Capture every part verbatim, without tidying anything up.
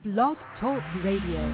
Blog Talk Radio.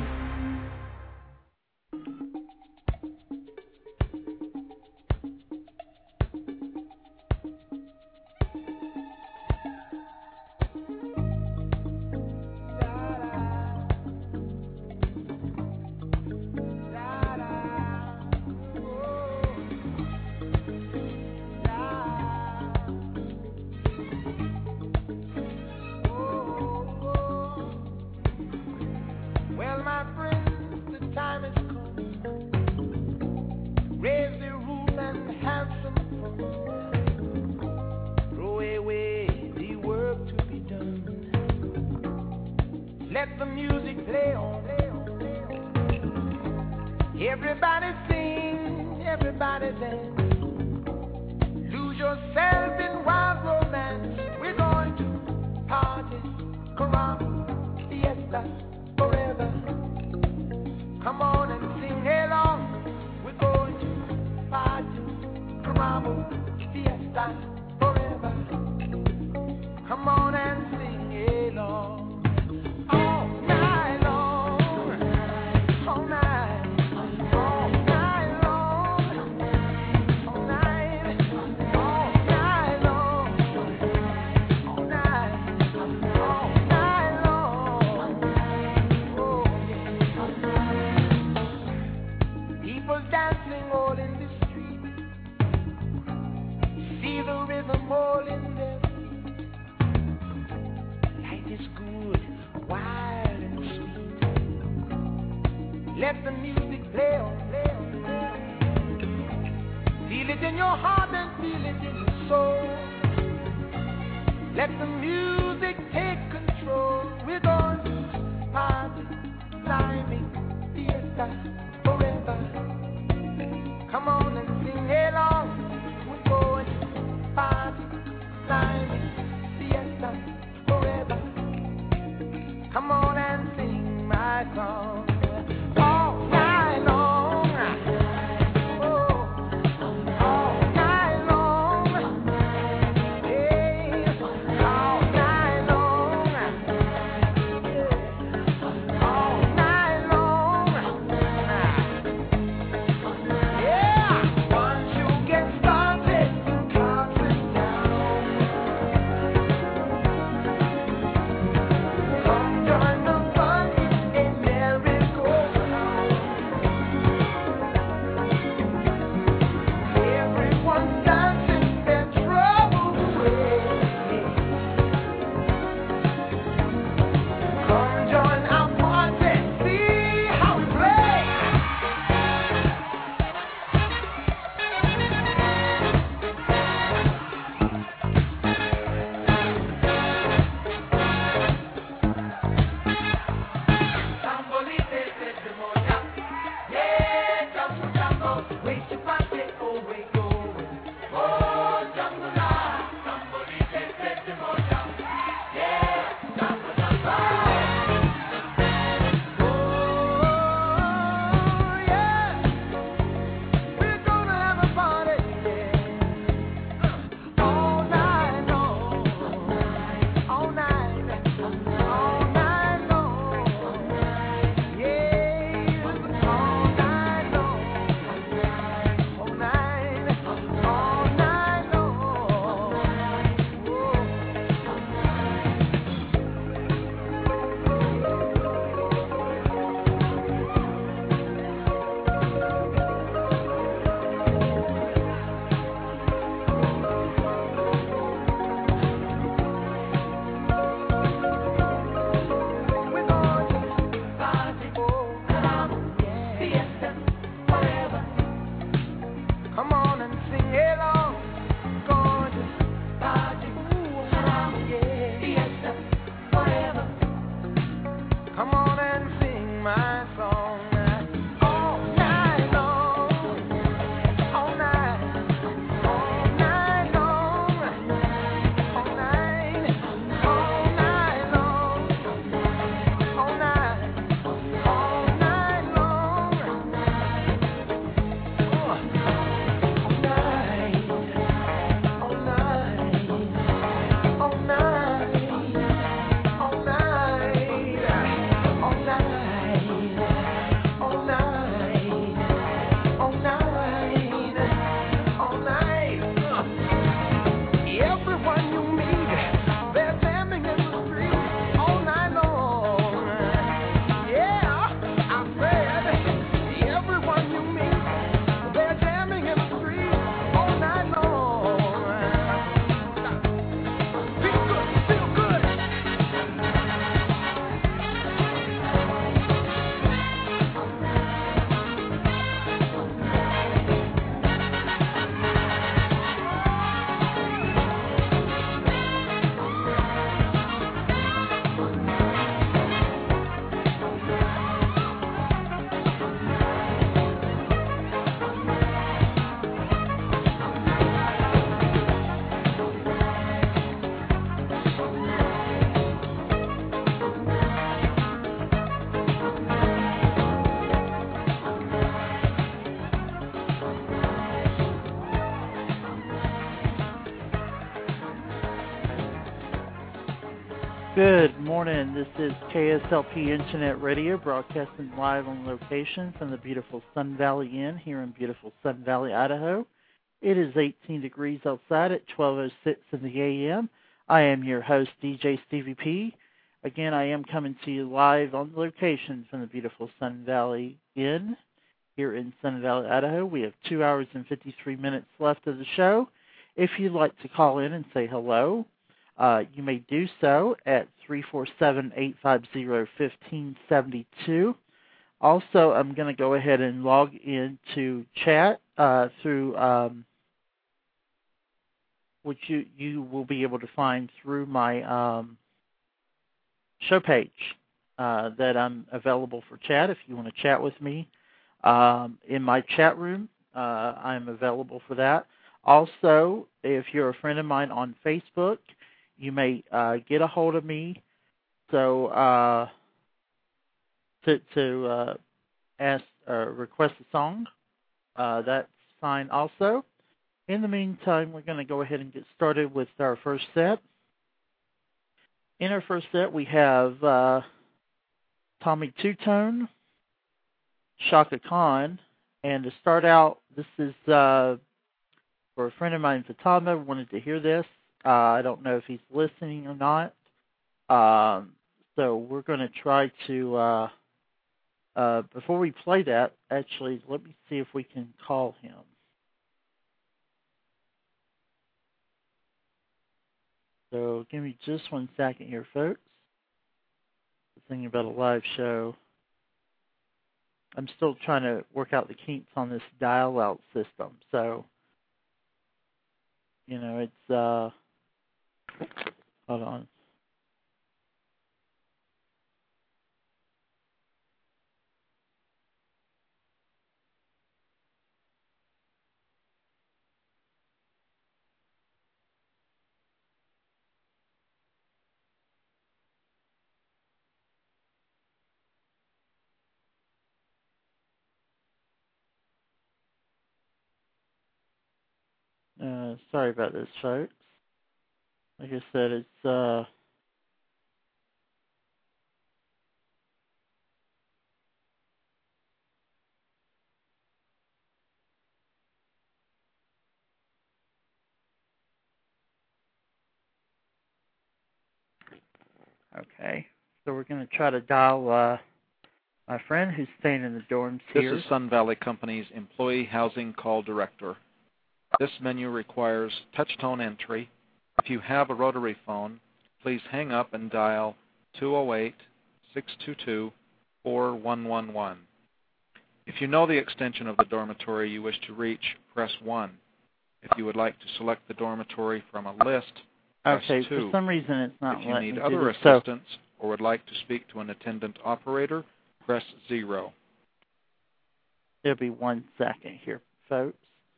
Join the fun, a miracle. Good morning. This is K S L P Internet Radio, broadcasting live on location from the beautiful Sun Valley Inn here in beautiful Sun Valley, Idaho. It is eighteen degrees outside at twelve oh six in the a m. I am your host, D J Stevie P. Again, I am coming to you live on location from the beautiful Sun Valley Inn here in Sun Valley, Idaho. We have two hours and fifty-three minutes left of the show. If you'd like to call in and say hello, Uh, you may do so at three four seven, eight five zero, one five seven two. Also, I'm going to go ahead and log into chat uh, through, um, which you, you will be able to find through my um, show page uh, that I'm available for chat if you want to chat with me. Um, in my chat room, uh, I'm available for that. Also, if you're a friend of mine on Facebook, you may uh, get a hold of me so uh, to, to uh, ask uh, request a song. Uh, that's fine also. In the meantime, we're going to go ahead and get started with our first set. In our first set, we have uh, Tommy Two-Tone, Chaka Khan, and to start out, this is uh, for a friend of mine, Fatama, wanted to hear this. Uh, I don't know if he's listening or not. Um, so we're going to try to, uh, uh, before we play that, actually, let me see if we can call him. So give me just one second here, folks. Thinking about a live show. I'm still trying to work out the kinks on this dial-out system. So, you know, it's... Uh, Hold on. Uh, sorry about this, folks. Like I said, it's... Uh, Okay, so we're going to try to dial uh, my friend who's staying in the dorms here. This is Sun Valley Company's Employee Housing Call Director. This menu requires touch-tone entry. If you have a rotary phone, please hang up and dial two oh eight, six two two, four one one one. If you know the extension of the dormitory you wish to reach, press one. If you would like to select the dormitory from a list, Okay, two. for some reason it's not If you letting need me other do this. assistance So, or would like to speak to an attendant operator, press zero. It'll be one second here, folks.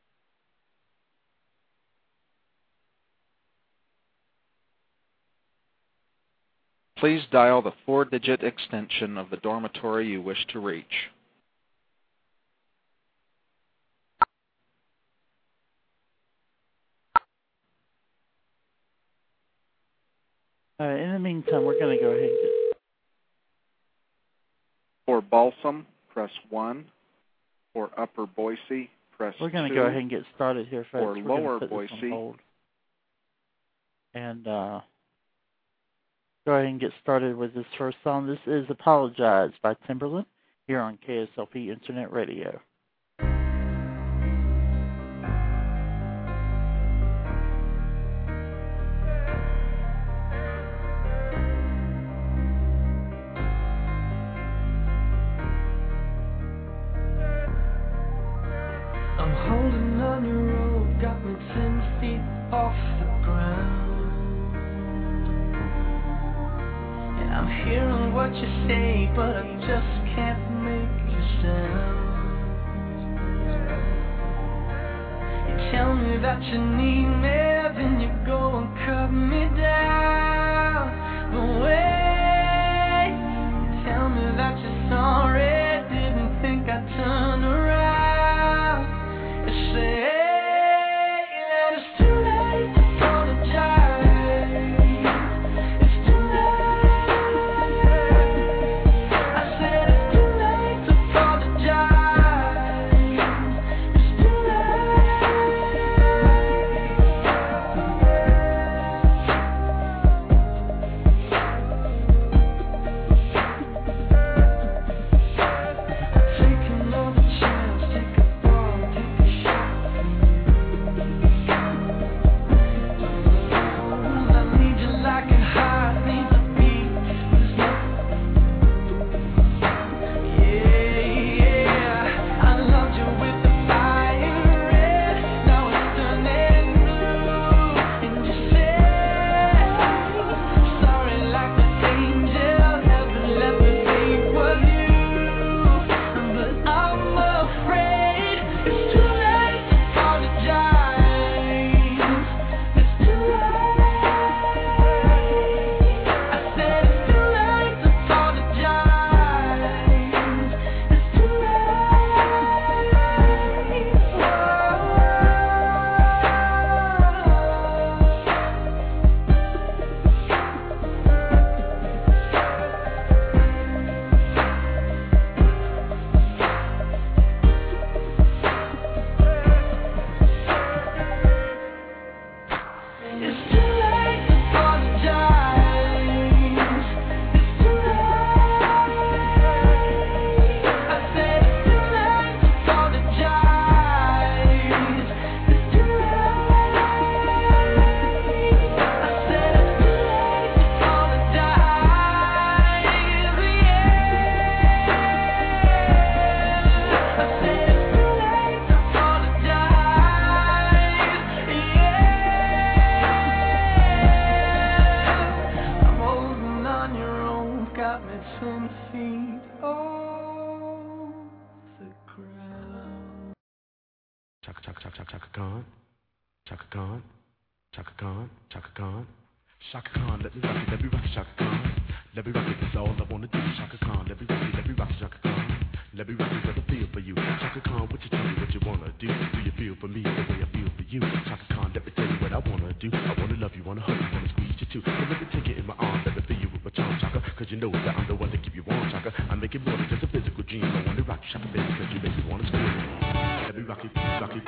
Please dial the four-digit extension of the dormitory you wish to reach. Uh, in the meantime, we're going to go ahead and get... For Balsam, press one. For Upper Boise, press two. We're going to go ahead and get started here, folks. For we're Lower put Boise. This on hold. And uh, go ahead and get started with this first song. This is Apologize by Timberland here on K S L P Internet Radio. Off the ground, and I'm hearing what you say, but I just can't make a sound. You tell me that you need me, then you go and cut me down. But wait, you tell me that you're sorry, didn't think I'd turn around. You say it's too late to apologize. It's too late. got me ten feet off the ground. Chaka Chaka Chaka Chaka Chaka Khan, Chaka Khan, Chaka Khan, Chaka Khan, Chaka Khan, let me rock it, let me rock it, Chaka Khan, let me rock it, that's all I wanna do, Chaka Khan, let me rock it, let me rock it, Chaka Khan, let me rock it, cause I feel for you, Chaka Khan, what you tell me, what you wanna do, do you feel for me the way I feel for you, Chaka Khan, let me tell you what I wanna do, I wanna love you, wanna hug you, wanna squeeze you too, so let me take it in my arms, let me feel you with my charm, Chaka, cause you know that I'm the one to keep you warm, Chaka, I make it more than just a physical dream, I wanna rock you, Chaka, baby, cause you make me wanna scream, let me rock it, rock it.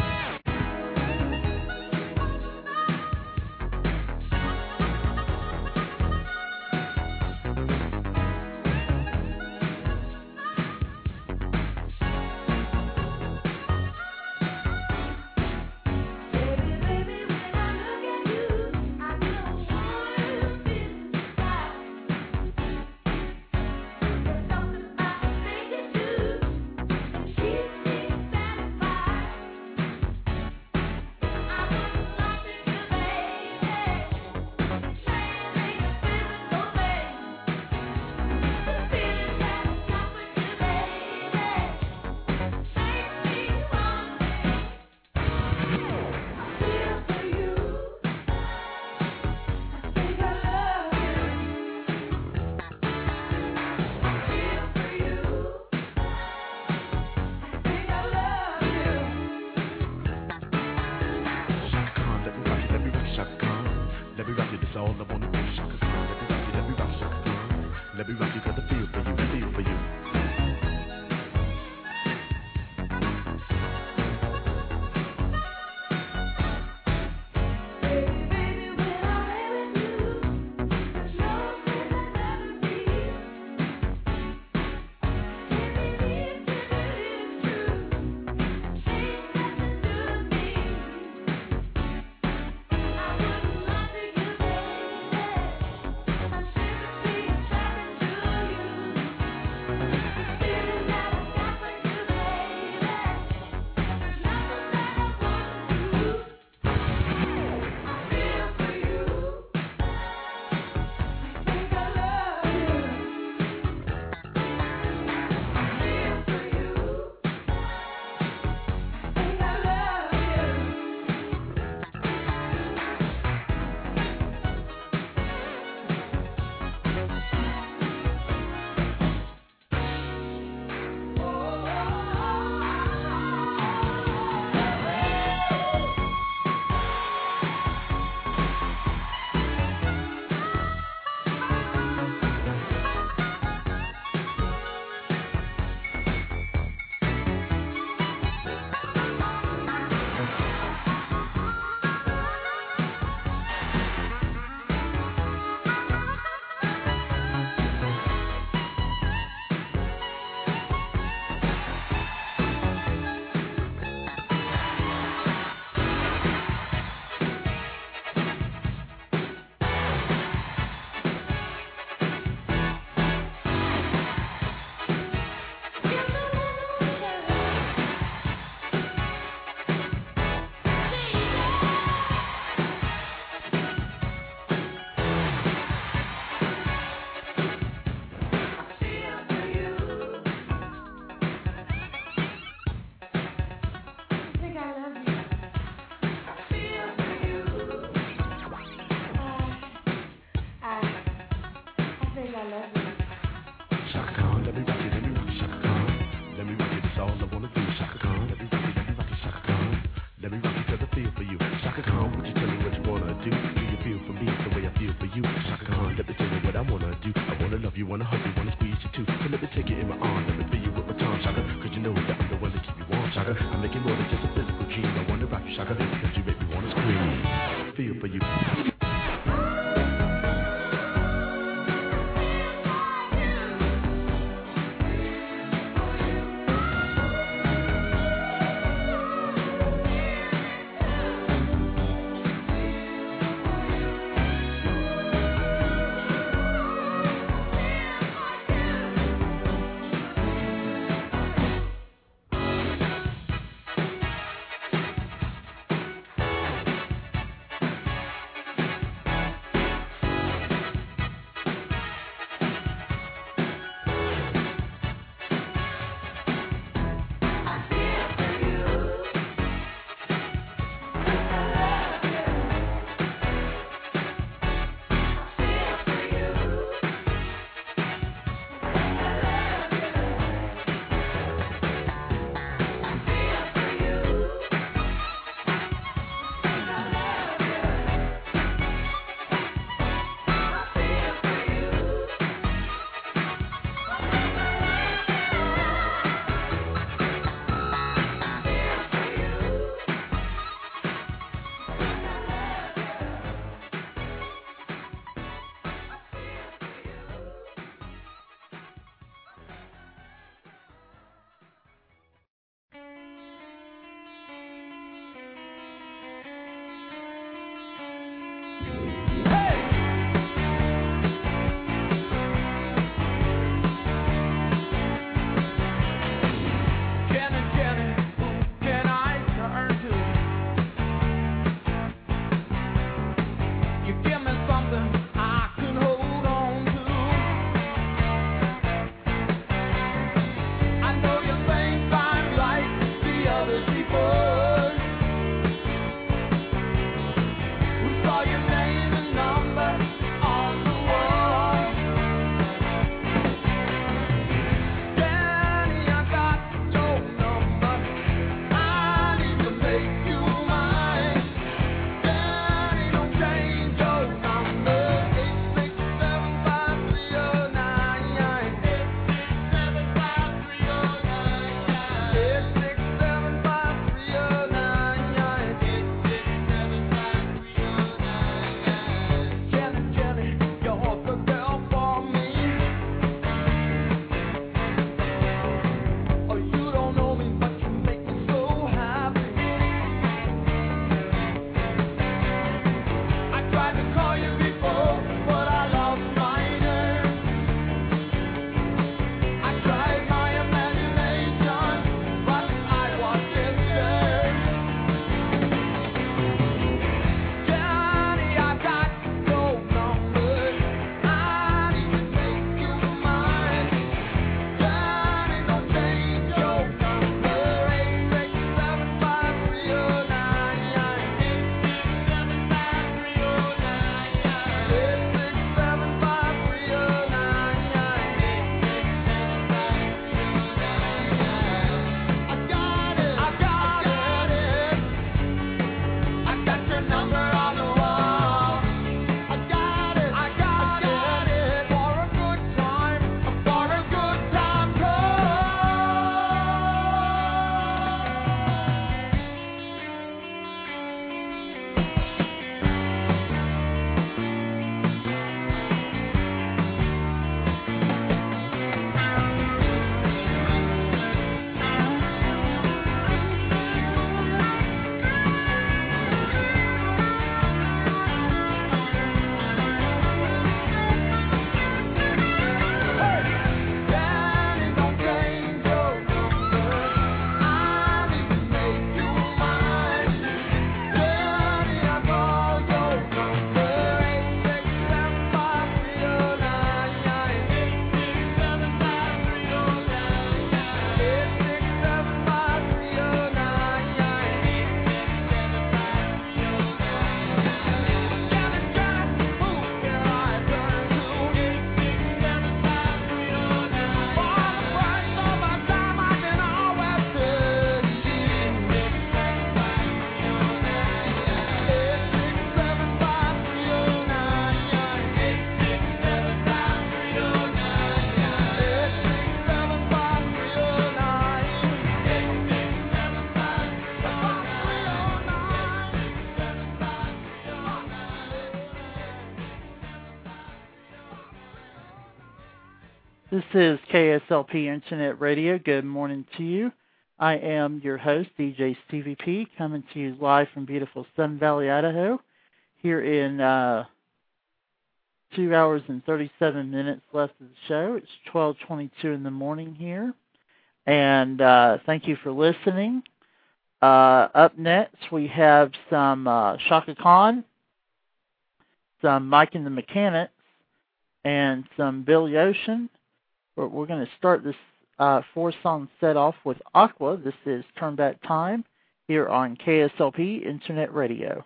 is K S L P Internet Radio. Good morning to you. I am your host, D J Stevie P, coming to you live from beautiful Sun Valley, Idaho, here in uh, two hours and thirty-seven minutes left of the show. It's twelve twenty-two in the morning here, and uh, thank you for listening. Uh, up next, we have some uh, Chaka Khan, some Mike and the Mechanics, and some Billy Ocean. We're, we're going to start this uh, four-song set off with Aqua. This is Turn Back Time here on K S L P Internet Radio.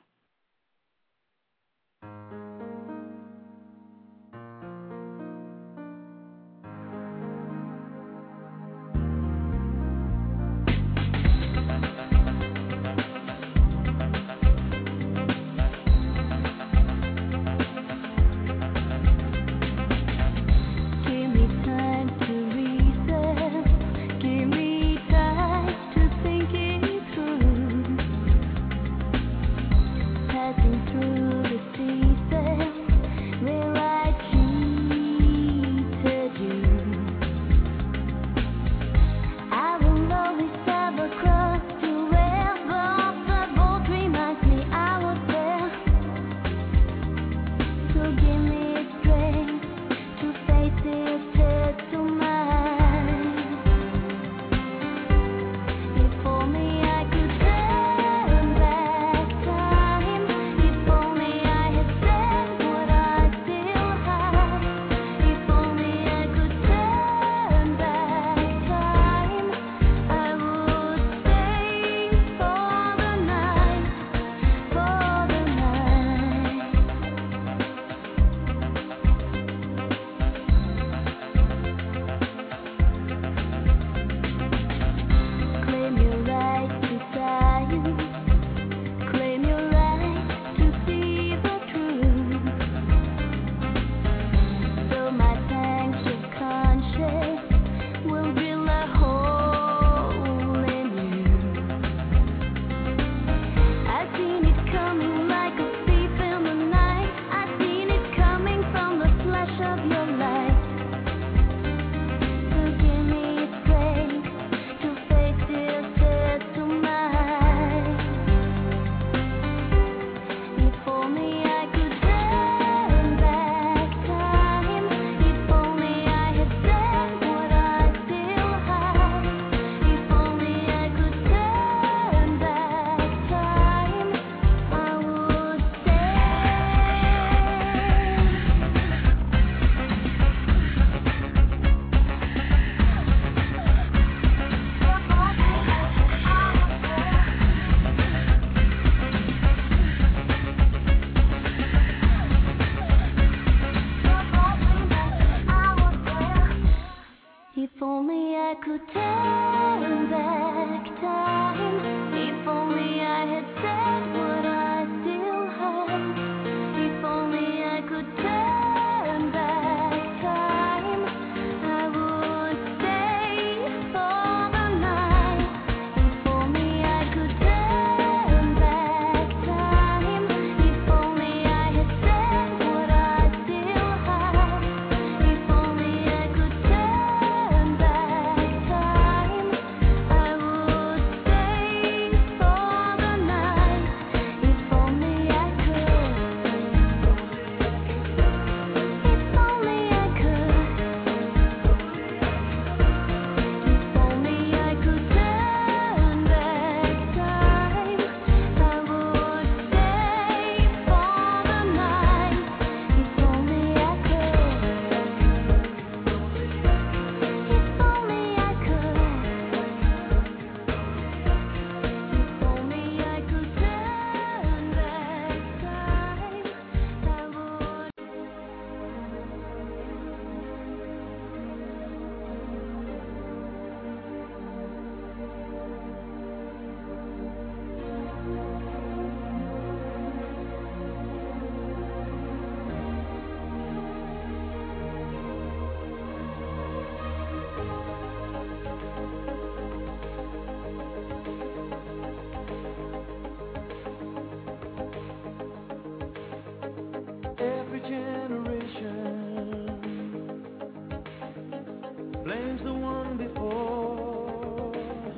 as the one before,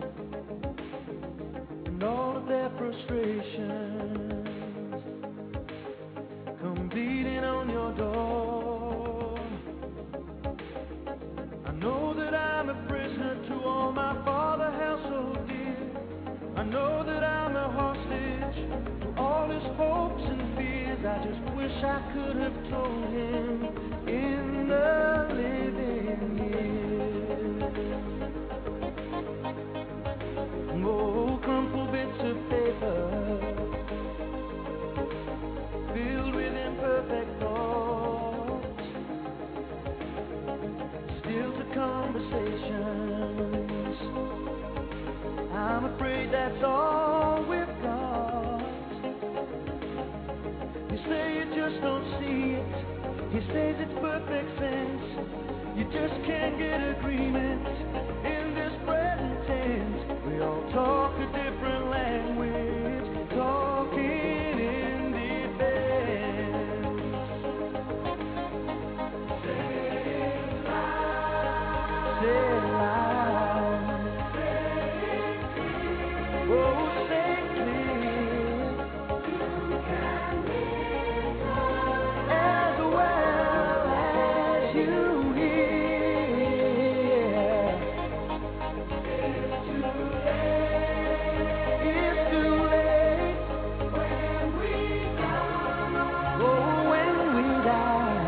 and all of their frustrations come beating on your door. I know that I'm a prisoner to all my Father held so dear. I know that I'm a hostage to all his hopes and fears. I just wish I could have told him in the living years. Oh, crumpled bits of paper filled with imperfect thoughts, still to conversations. I'm afraid that's all we've got. You say you just don't see it. He says it's perfect sense. You just can't get agreement in this present tense. We all talk a different language, talking in defense. Say it loud. Say it loud. Oh, say clear. You can live as well as you hear. It's too late. It's too late when we die. Oh, when we die,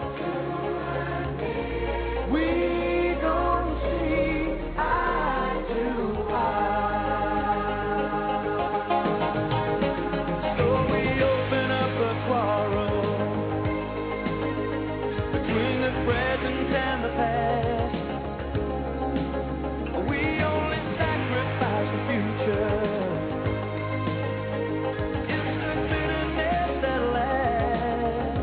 we gon' see eye to eye. So we open up a quarrel between the present and the past. We only sacrifice the future. It's the bitterness that lasts.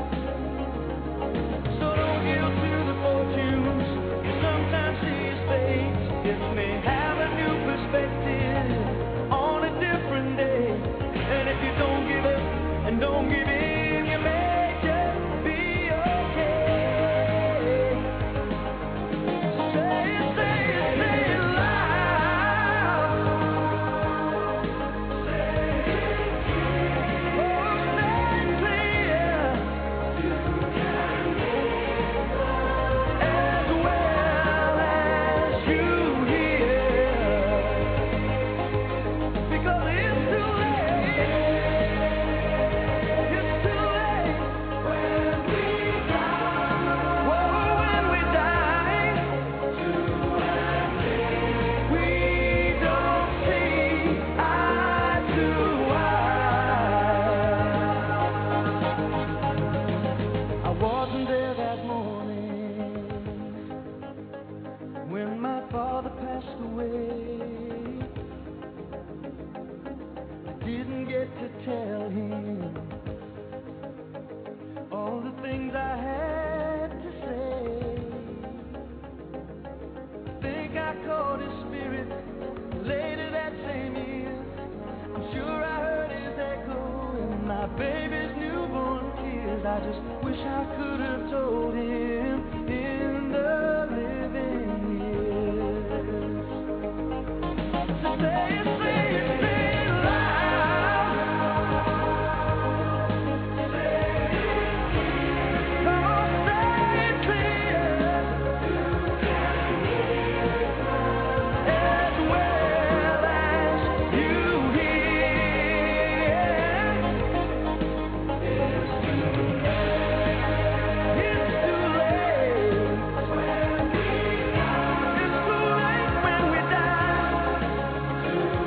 So don't yield to the fortunes you sometimes see as fate. It may have a new perspective on a different day. And if you don't give up and don't give in, you may just be okay. Say it, say it, say it loud. Say it clear. Oh, say it clear. You can live as well as you hear. Because it's too late. It's too late when we die. Whoa, when we die. We don't see eye to eye. I wasn't there that morning when my father passed away. I didn't get to tell him all the things I had to say. I think I caught his spirit later that same year. I'm sure I heard his echo in my baby's newborn tears. I just wish I could have told him in the living years. So say it, say it, say it loud. Say it clear. Oh, say it clear. You can live as well as you hear. It's too late. It's too late when we die. It's too late when we die.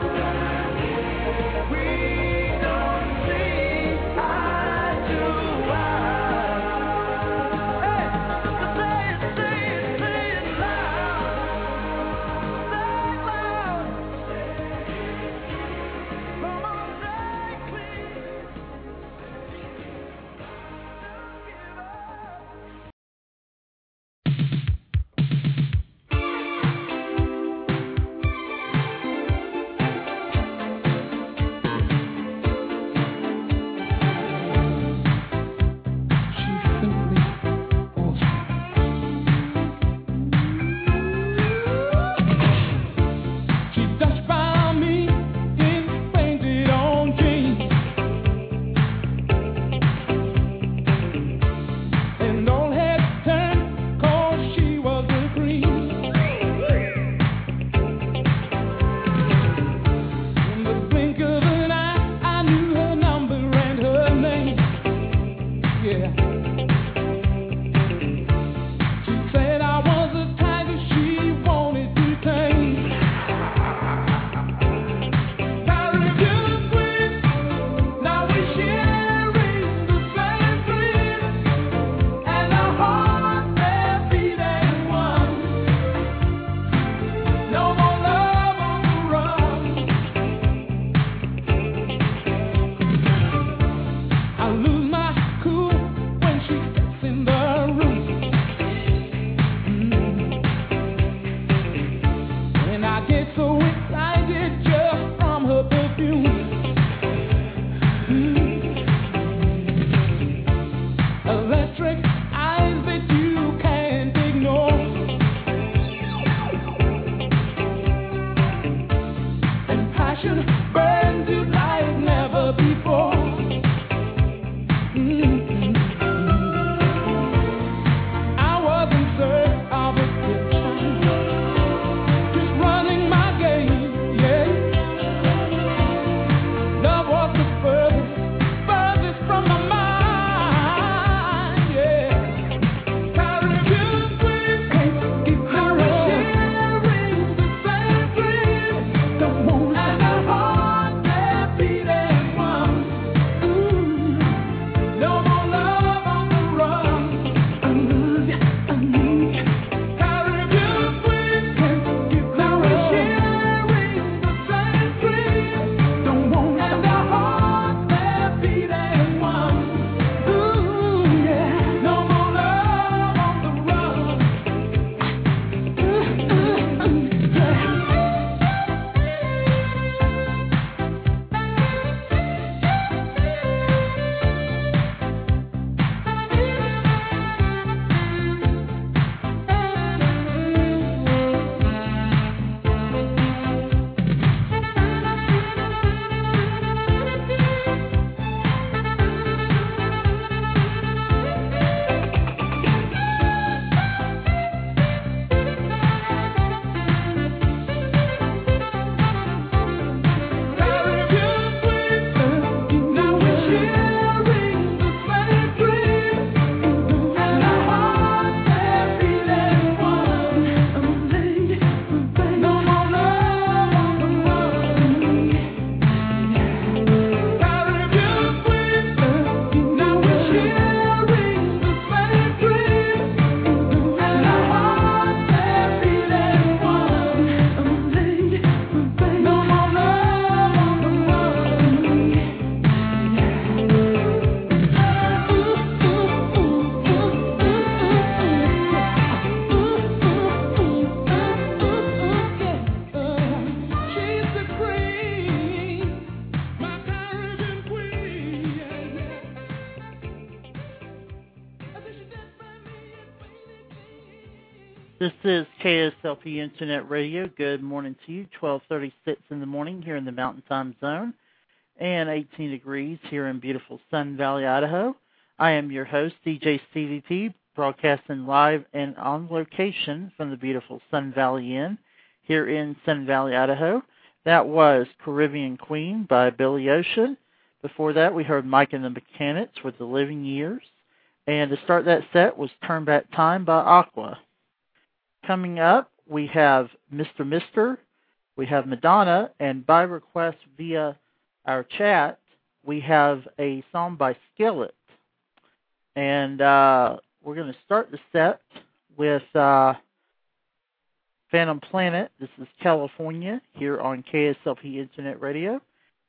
This is K S L P Internet Radio. Good morning to you. twelve thirty-six in the morning here in the Mountain Time Zone and eighteen degrees here in beautiful Sun Valley, Idaho. I am your host, D J Stevie P, broadcasting live and on location from the beautiful Sun Valley Inn here in Sun Valley, Idaho. That was Caribbean Queen by Billy Ocean. Before that, we heard Mike and the Mechanics with The Living Years. And to start that set was Turn Back Time by Aqua. Coming up, we have Mister Mister, we have Madonna, and by request via our chat, we have a song by Skillet. And uh, we're going to start the set with uh, Phantom Planet. This is California here on K S L P Internet Radio.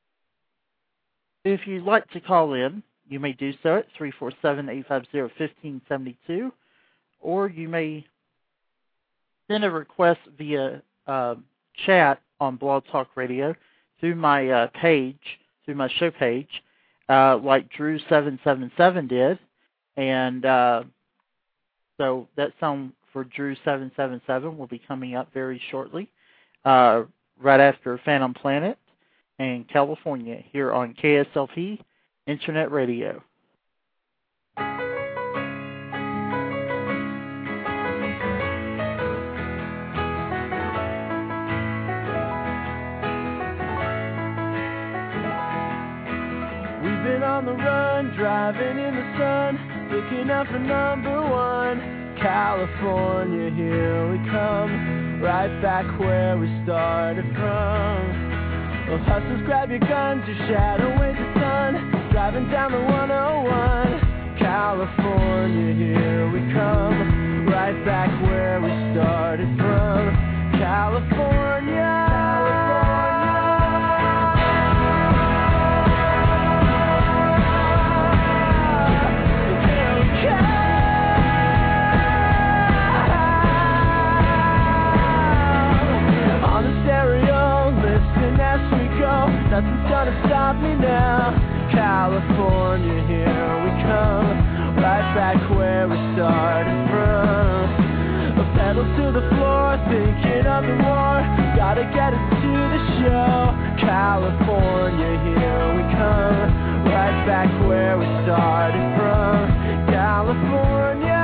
If you'd like to call in, you may do so at three four seven, eight five zero, one five seven two, or you may send a request via uh, chat on Blog Talk Radio through my uh, page, through my show page, uh, like Drew seven seven seven did. And uh, so that song for Drew seven seven seven will be coming up very shortly, uh, right after Phantom Planet and California here on K S L P Internet Radio. We've been on the run, driving in the sun, looking out for number one. California, here we come, right back where we started from. Well, hustlers, grab your guns, your shadow waves the sun, driving down the one oh one. California, here we come, right back where we started from. California. Nothing's gonna stop me now. California, here we come, right back where we started from. A pedal to the floor, thinking of the war, gotta get it to the show. California, here we come, right back where we started from. California.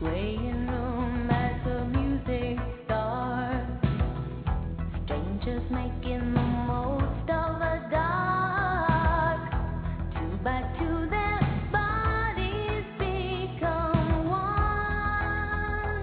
swaying room as the music starts. Strangers making the most of the dark. Two by two their bodies become one.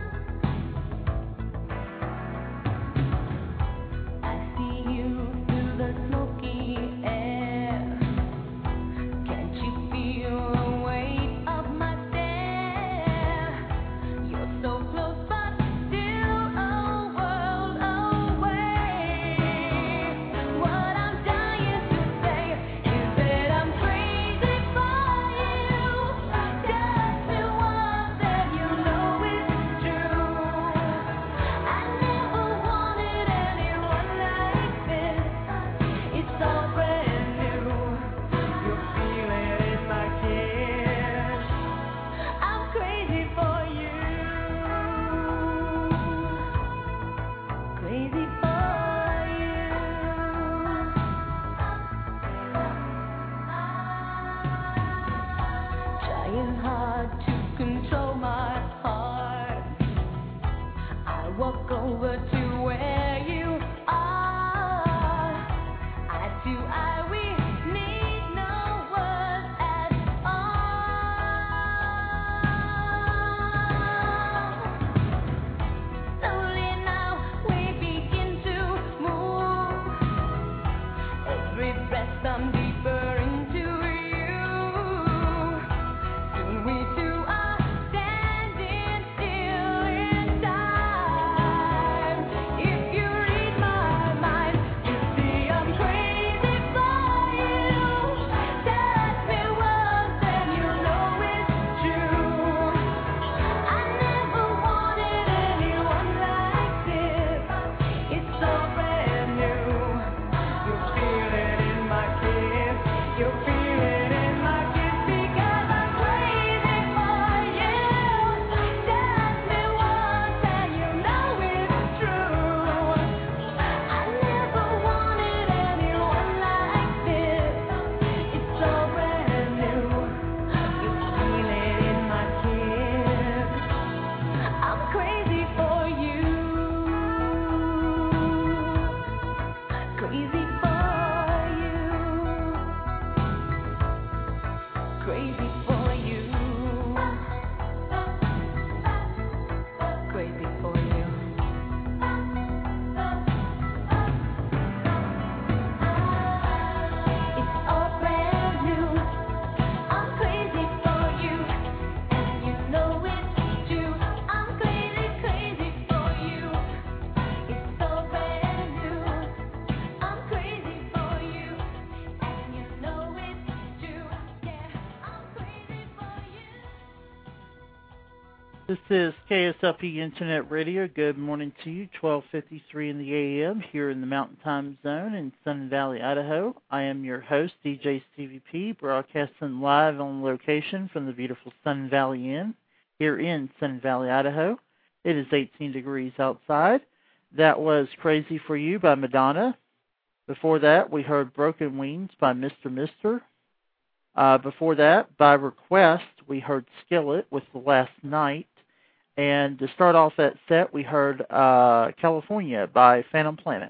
I see you through the smoky air. Can't you feel the weight of my stare? You're so close but still a world away. What I'm dying to say is that I'm crazy for you. Just the one that you know is true. I never wanted anyone like this. It's all brand new. You feel it in my kiss. I'm crazy for you. Crazy for you. Trying hard to control my heart. I walk over to where you are. I do, I, we need no words at all. Slowly now we begin to move. Every breath I'm deeper into you. Soon we two are standing still in time. If you read my mind, you see I'm crazy for you. Touch me once and you know it's true. I never wanted anyone like this. It's so brand new. You feel it in my kiss. You feel it in my kiss because I'm crazy for you. Touch me once and you know it's true. I never wanted anyone like this. It's so brand new. You feel it in my kiss. I'm crazy for you. Crazy for you. Crazy for you. Crazy for you. It's all brand new. I'm crazy for you, and you know it's true. I'm crazy, crazy for you. It's so brand new. I'm crazy for you, and you know it's true. Yeah, I'm crazy for you. This is K S L P Internet Radio. Good morning to you. twelve fifty-three in the A M here in the Mountain Time Zone in Sun Valley, Idaho. I am your host, D J Stevie P, broadcasting live on location from the beautiful Sun Valley Inn here in Sun Valley, Idaho. It is eighteen degrees outside. That was Crazy for You by Madonna. Before that, we heard Broken Wings by Mister Mister. Uh, before that, by request, we heard Skillet with The Last Night. And to start off that set, we heard uh, California by Phantom Planet.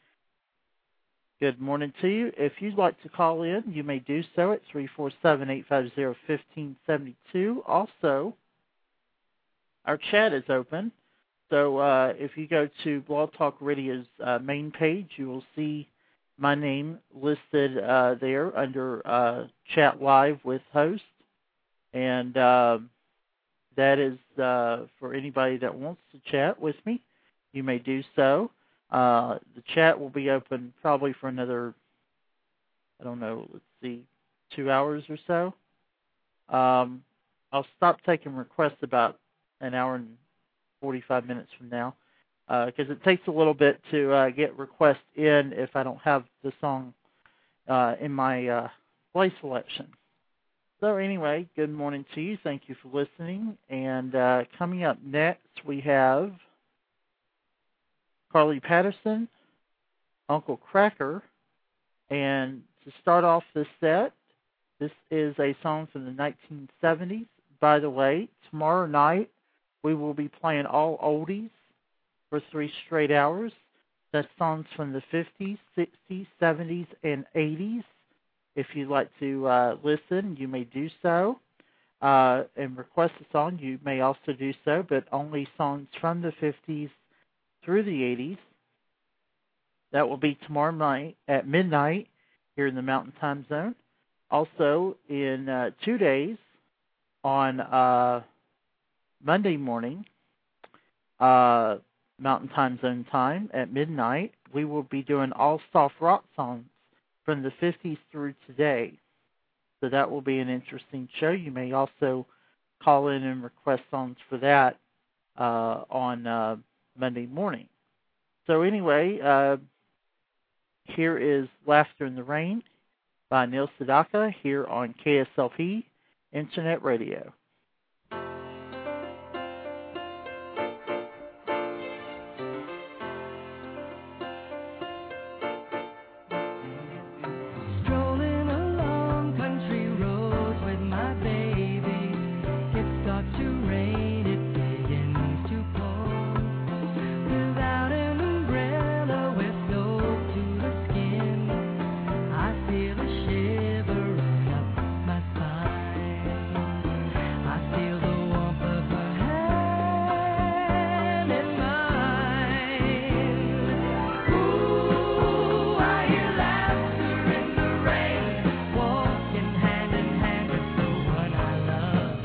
Good morning to you. If you'd like to call in, you may do so at three four seven, eight five zero, one five seven two. Also, our chat is open. So uh, if you go to Blog Talk Radio's uh, main page, you will see my name listed uh, there under uh, Chat Live with Host. And uh, that is uh, for anybody that wants to chat with me. You may do so. Uh, the chat will be open probably for another, I don't know, let's see, two hours or so. Um, I'll stop taking requests about an hour and forty-five minutes from now because uh, it takes a little bit to uh, get requests in if I don't have the song uh, in my uh, play selection. So anyway, good morning to you. Thank you for listening. And uh, coming up next, we have Carly Patterson, Uncle Cracker. And to start off this set, this is a song from the nineteen seventies. By the way, tomorrow night we will be playing all oldies for three straight hours. That's songs from the fifties, sixties, seventies, and eighties. If you'd like to uh, listen, you may do so. Uh, and request a song, you may also do so, but only songs from the fifties through the eighties. That will be tomorrow night at midnight here in the Mountain Time Zone. Also, in uh, two days, on uh, Monday morning, uh, Mountain Time Zone time at midnight, we will be doing all soft rock songs from the fifties through today. So that will be an interesting show. You may also call in and request songs for that uh, on uh, Monday morning. So anyway, uh, here is Laughter in the Rain by Neil Sedaka here on K S L P Internet Radio. Strolling along country roads with my baby. It starts to rain, it begins to pour. Without an umbrella, we're soaked to the skin. I feel a shiver run up my spine. I feel the warmth of her hand in mine. Ooh, I hear laughter in the rain, walking hand in hand with the one I love.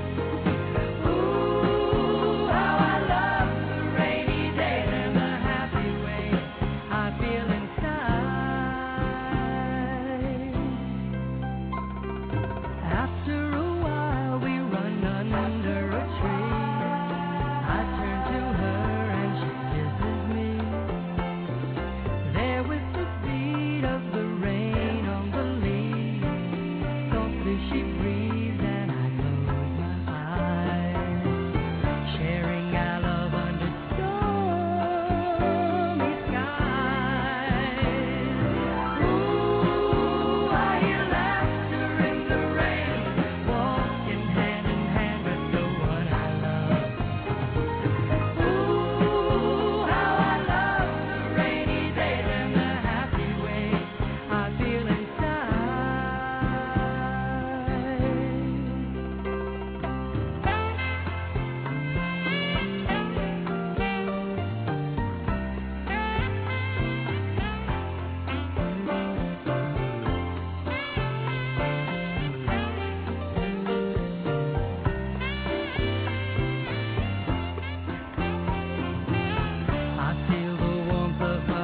Ooh, how I love the rainy days and the happy way I feel inside. After a while we run under a tree. I turn to her and she kisses me. There with the beat of the rain on the leaves, softly she breathes and I close my eyes, sharing our love under stormy skies. Ooh, I hear laughter in the rain, walking hand in hand with the one I love. Ooh, how I love the rainy days and the happy way I feel inside. I feel the warmth of her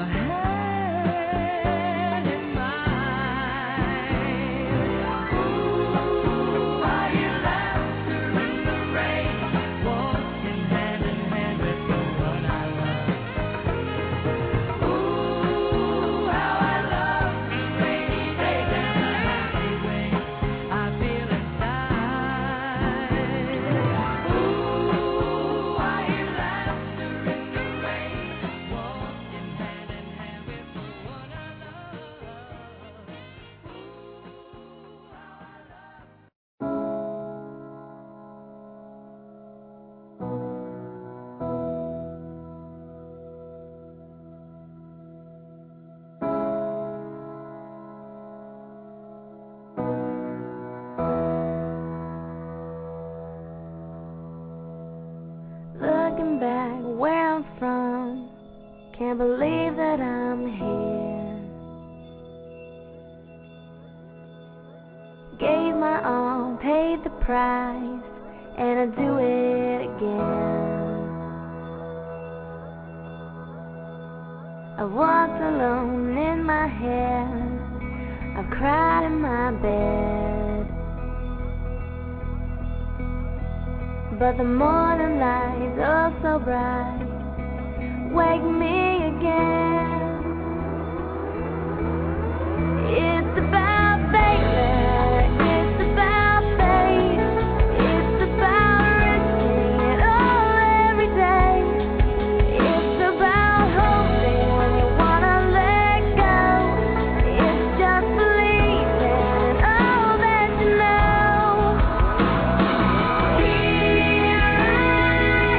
hand in mine. Ooh, I hear laughter in the rain, walking hand in hand with the one I love. Ooh, how I love the rainy days and the happy way I feel inside. Ooh, I hear laughter in the rain, walking hand in hand with the one I love. Ooh, how I love. Looking back where I'm from, can't believe that I'm here. Gave my all, paid the price, and I'd do it again. I've walked alone in my head, I've cried in my bed. But the morning light, oh so bright, wake me again. It's about faith, it's about faith, it's about risking it all every day. It's about hoping when you wanna let go. It's just believing all that you know. Here I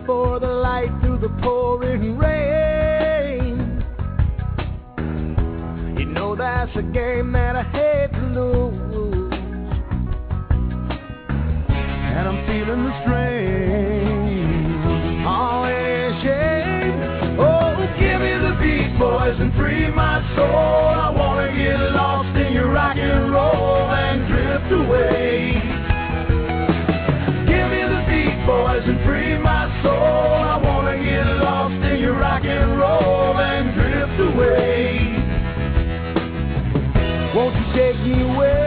for the light through the pouring rain. You know that's a game that I hate to lose, and I'm feeling the strain. Oh, it's shame. Oh, give me the beat, boys, and free my soul. I wanna get lost in your rock and roll and drift away. Give me the beat, boys, and free my soul. I wanna get lost in your rock and roll and drift away. Won't you take me away?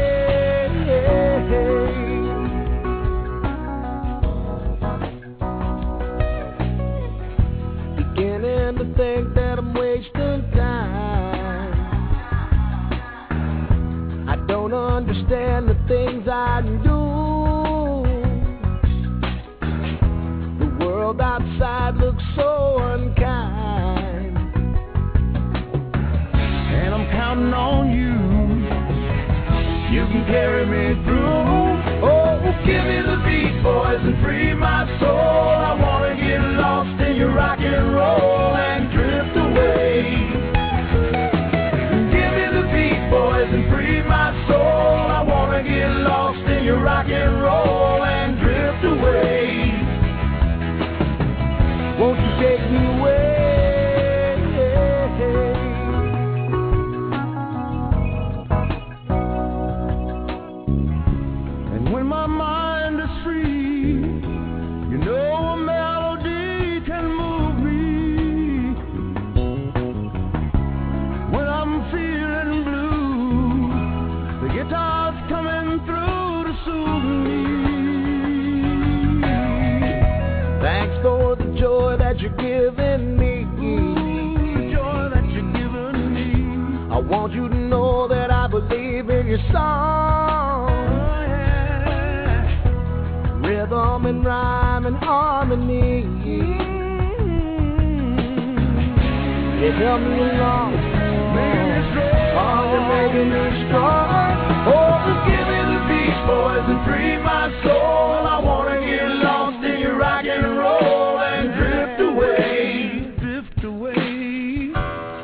Beginning to think that I'm wasting time. I don't understand the things I do. The world outside looks so unkind, and I'm counting on you. You can carry me through. Oh, give me the beat, boys, and free my soul. I wanna get lost in your rock and roll and drift away. Give me the beat, boys, and free my soul. I wanna get lost in your rock and roll and drift away. Won't you take me away? When my mind is free, you know a melody can move me. When I'm feeling blue, the guitar's coming through to soothe me. Thanks for the joy that you're giving me. The joy that you're giving me. I want you to know that I believe in your song. Rhythm and rhyme and harmony. It helped me along. Oh, you're making me strong. Oh, give me the beat, boys, and free my soul. I wanna get lost in your rock and roll and drift away. Drift away.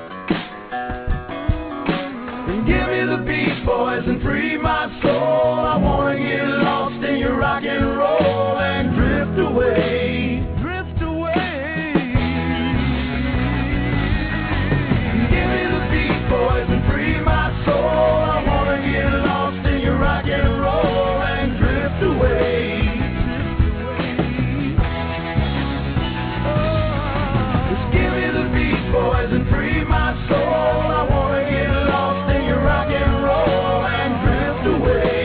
And give me the beat, boys, and free my soul. I wanna get lost in your rock and roll and drift away. Drift away. Give me the beat, boys, and free my soul. I wanna get lost in your rock and roll and drift away. Just give me the beat, boys, and free my soul. I wanna get lost in your rock and roll and drift away.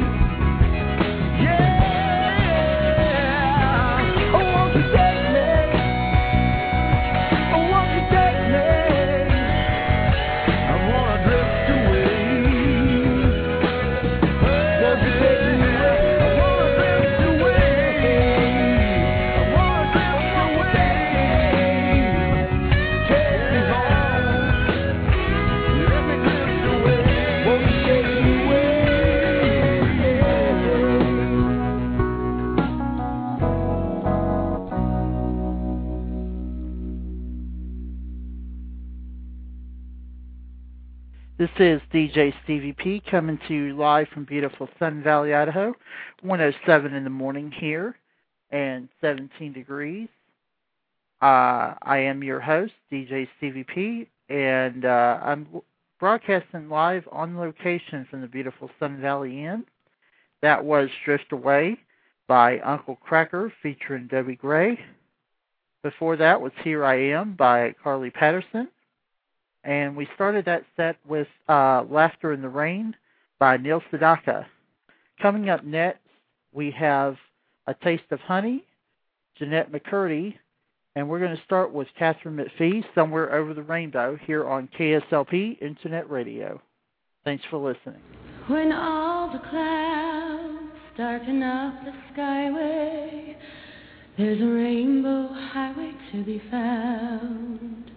This is D J Stevie P coming to you live from beautiful Sun Valley, Idaho. one oh seven in the morning here and seventeen degrees. Uh, I am your host, D J Stevie P, and uh, I'm broadcasting live on location from the beautiful Sun Valley Inn. That was Drift Away by Uncle Cracker featuring Debbie Gray. Before that was Here I Am by Carly Patterson. And we started that set with uh, Laughter in the Rain by Neil Sedaka. Coming up next, we have A Taste of Honey, Jeanette McCurdy, and we're going to start with Catherine McPhee, Somewhere Over the Rainbow, here on K S L P Internet Radio. Thanks for listening. When all the clouds darken up the skyway, there's a rainbow highway to be found,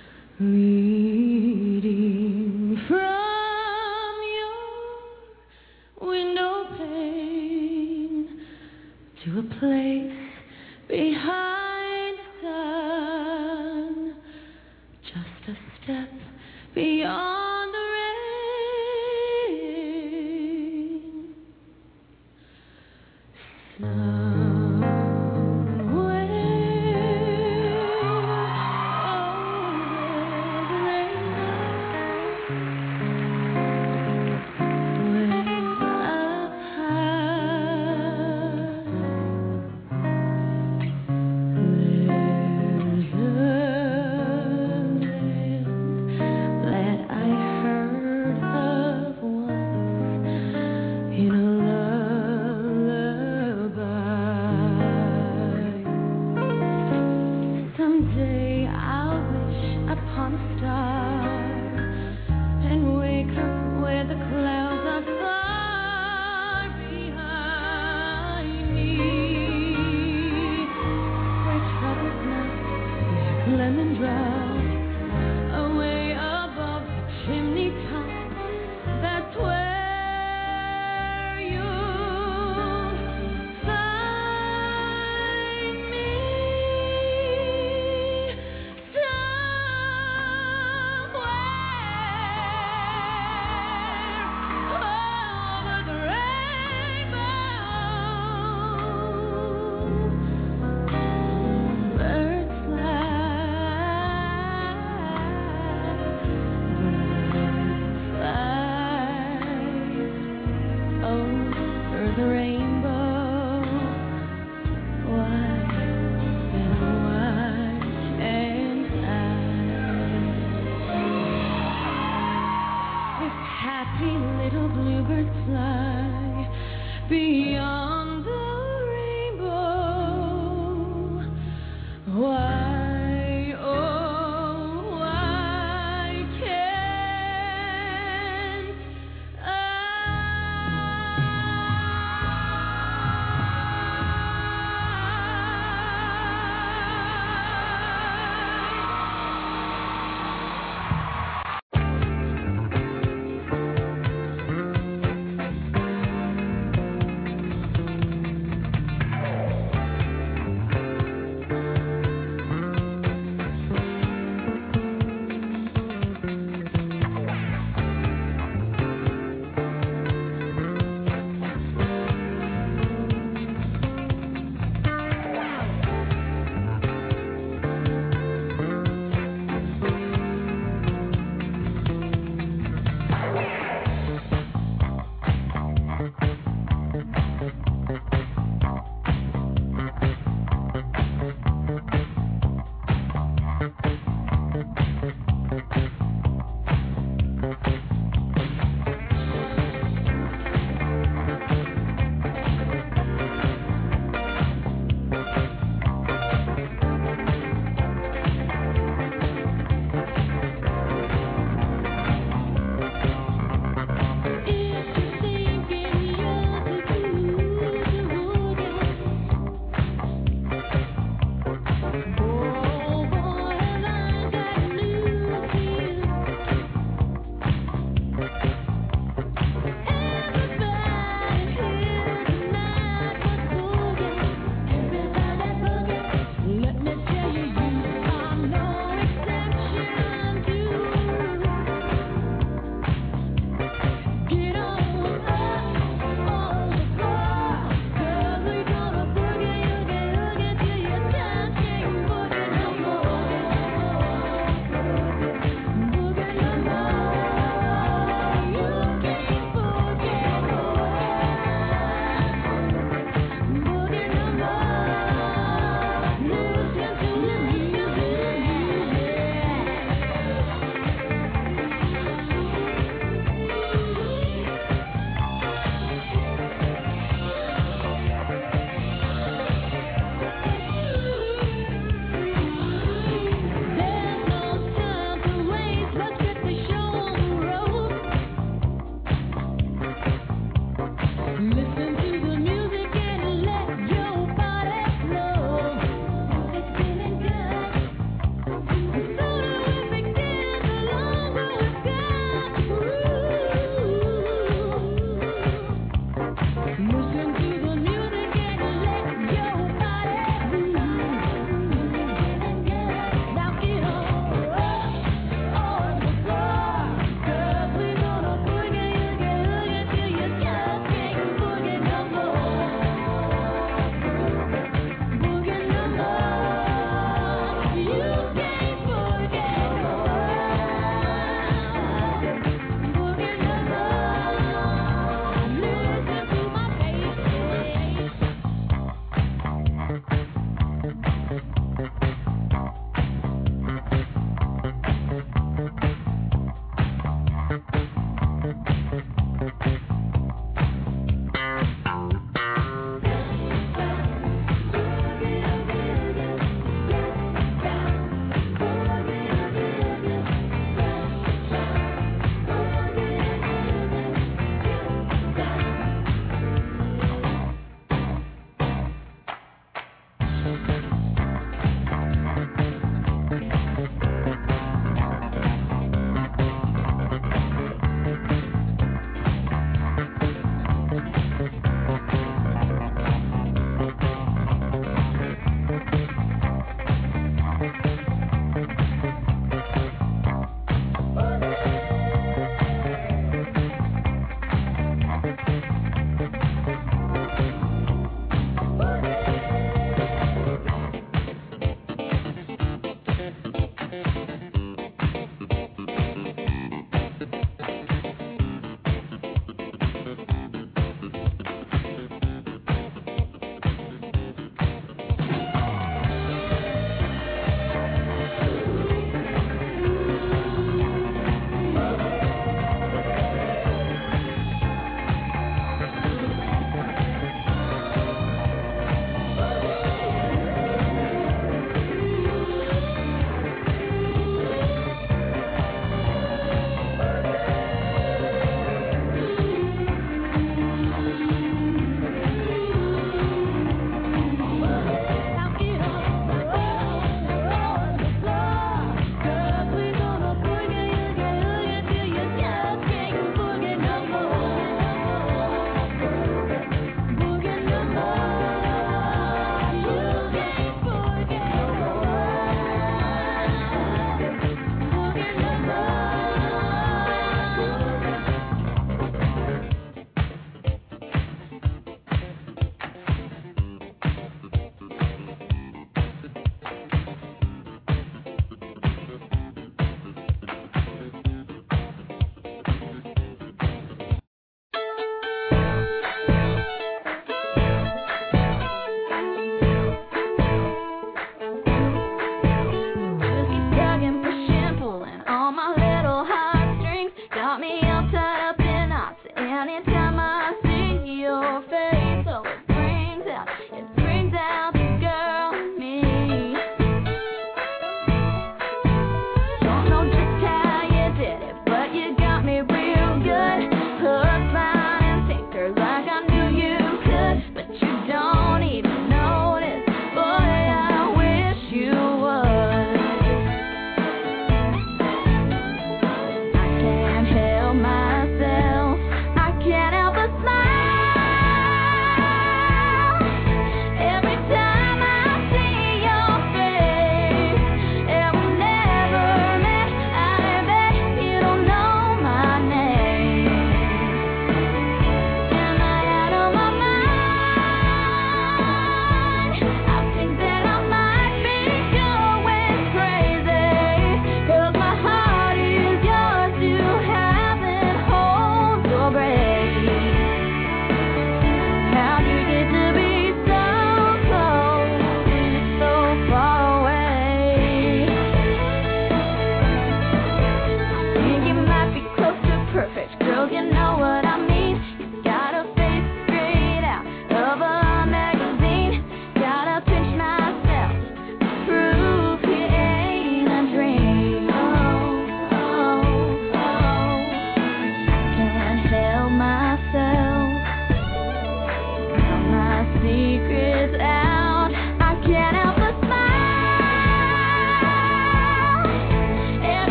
leading from your window pane to a place behind beyond the rain.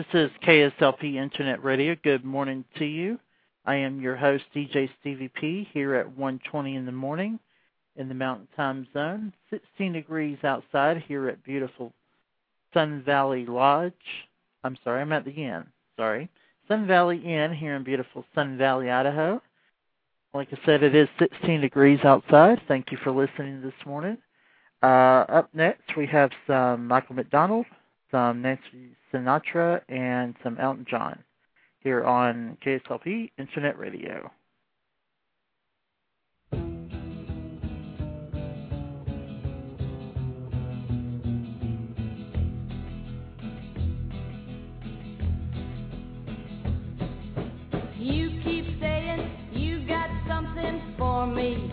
This is K S L P Internet Radio. Good morning to you. I am your host, D J Stevie P, here at one twenty in the morning in the Mountain Time Zone. sixteen degrees outside here at beautiful Sun Valley Lodge. I'm sorry, I'm at the inn. Sorry. Sun Valley Inn here in beautiful Sun Valley, Idaho. Like I said, it is sixteen degrees outside. Thank you for listening this morning. Uh, up next, we have some Michael McDonald, some Nancy Sinatra, and some Elton John here on K S L P Internet Radio. You keep saying you got something for me,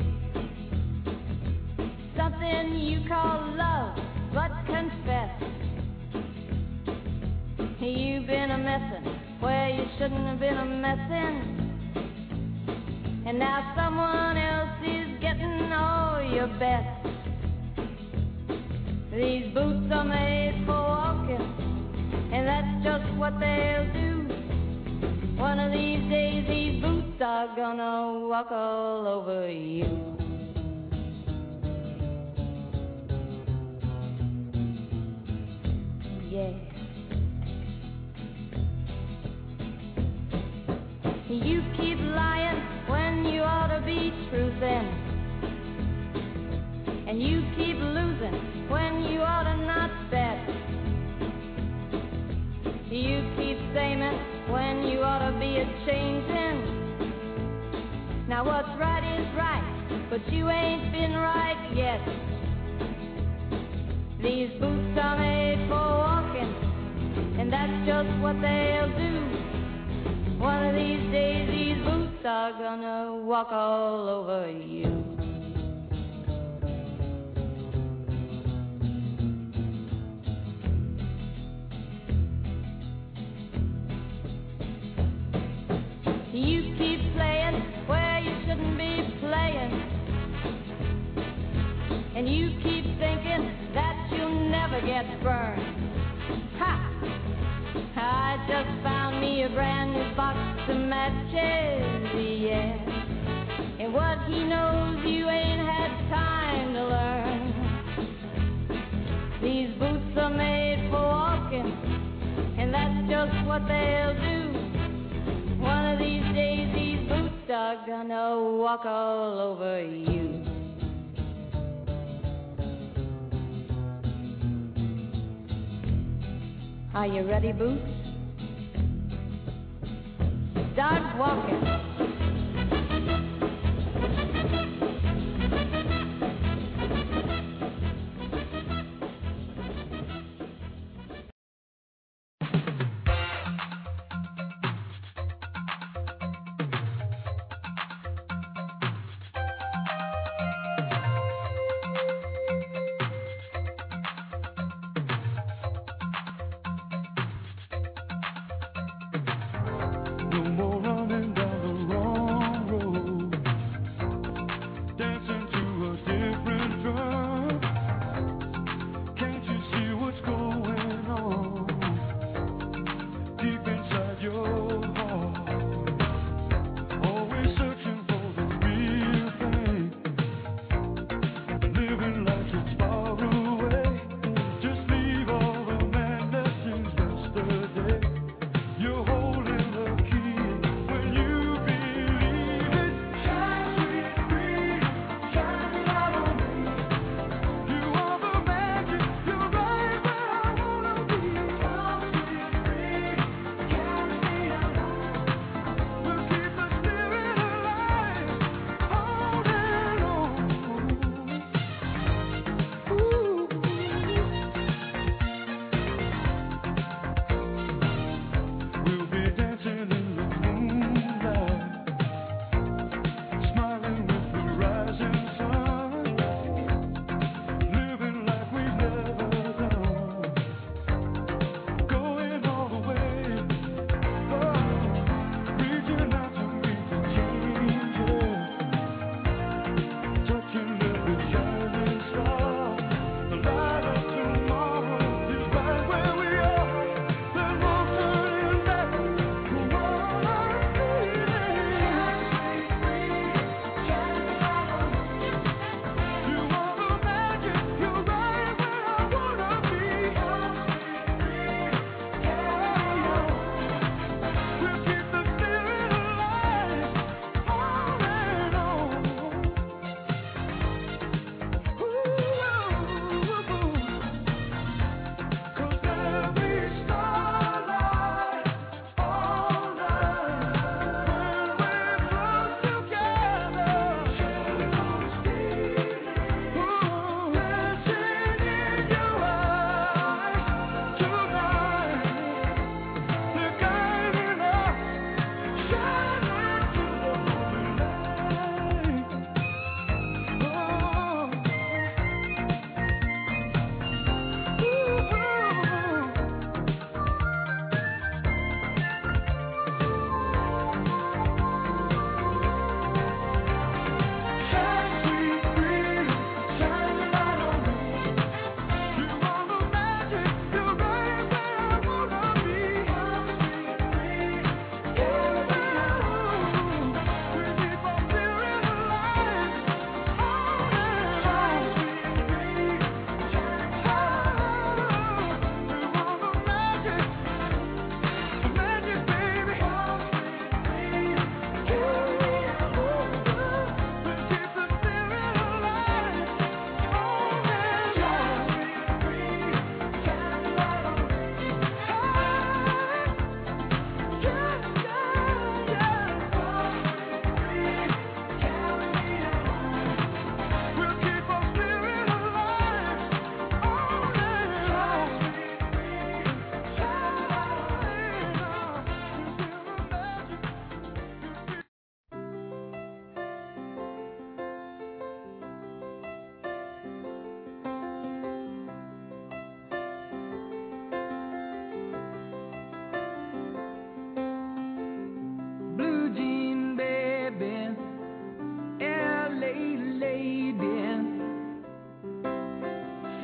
something you call love, but confess you've been a messin' where you shouldn't have been a messin', and now someone else is getting all your best. These boots are made for walking, and that's just what they'll do. One of these days these boots are gonna walk all over you. Yeah. You keep lying when you ought to be truthin', and you keep losing when you ought to not bet. You keep saying when you ought to be a-changin'. Now what's right is right, but you ain't been right yet. These boots are made for walking, and that's just what they'll do. One of these days these boots are gonna walk all over you. You keep playing where you shouldn't be playing, and you keep thinking that you'll never get burned. Ha! I just found me a brand new box of matches, yeah, and what he knows you ain't had time to learn. These boots are made for walking, and that's just what they'll do. One of these days these boots are gonna walk all over you. Are you ready, Boots? Start walking. No more running down the wrong road, dancing to a different drum. Can't you see what's going on deep inside your heart? Always searching for the real thing, living like it's far away. Just leave all the madness since yesterday. You're holding the key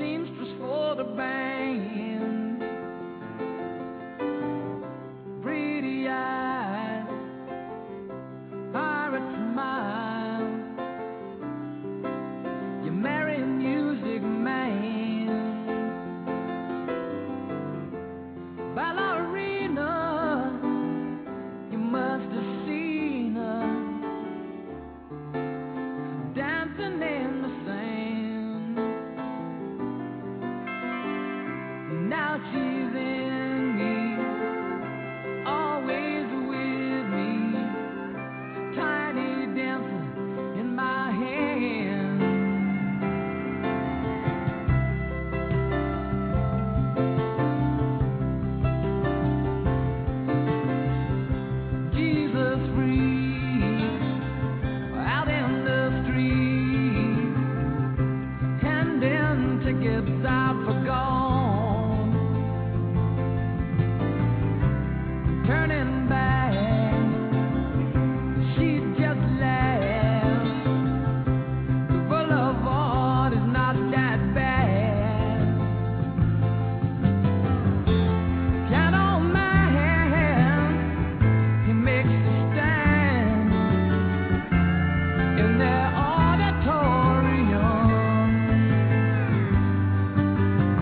seamstress for the band, pretty eyes, pirate smile. You marry a music man, ballerina. You must have seen her dancing in the sand. Now she's in me, always with me, tiny dancer in my hand. Jesus freeze out in the street, handing tickets out for gone, turning back, she just laughs. The boulevard is not that bad. Piano man, he makes a stand in their auditorium.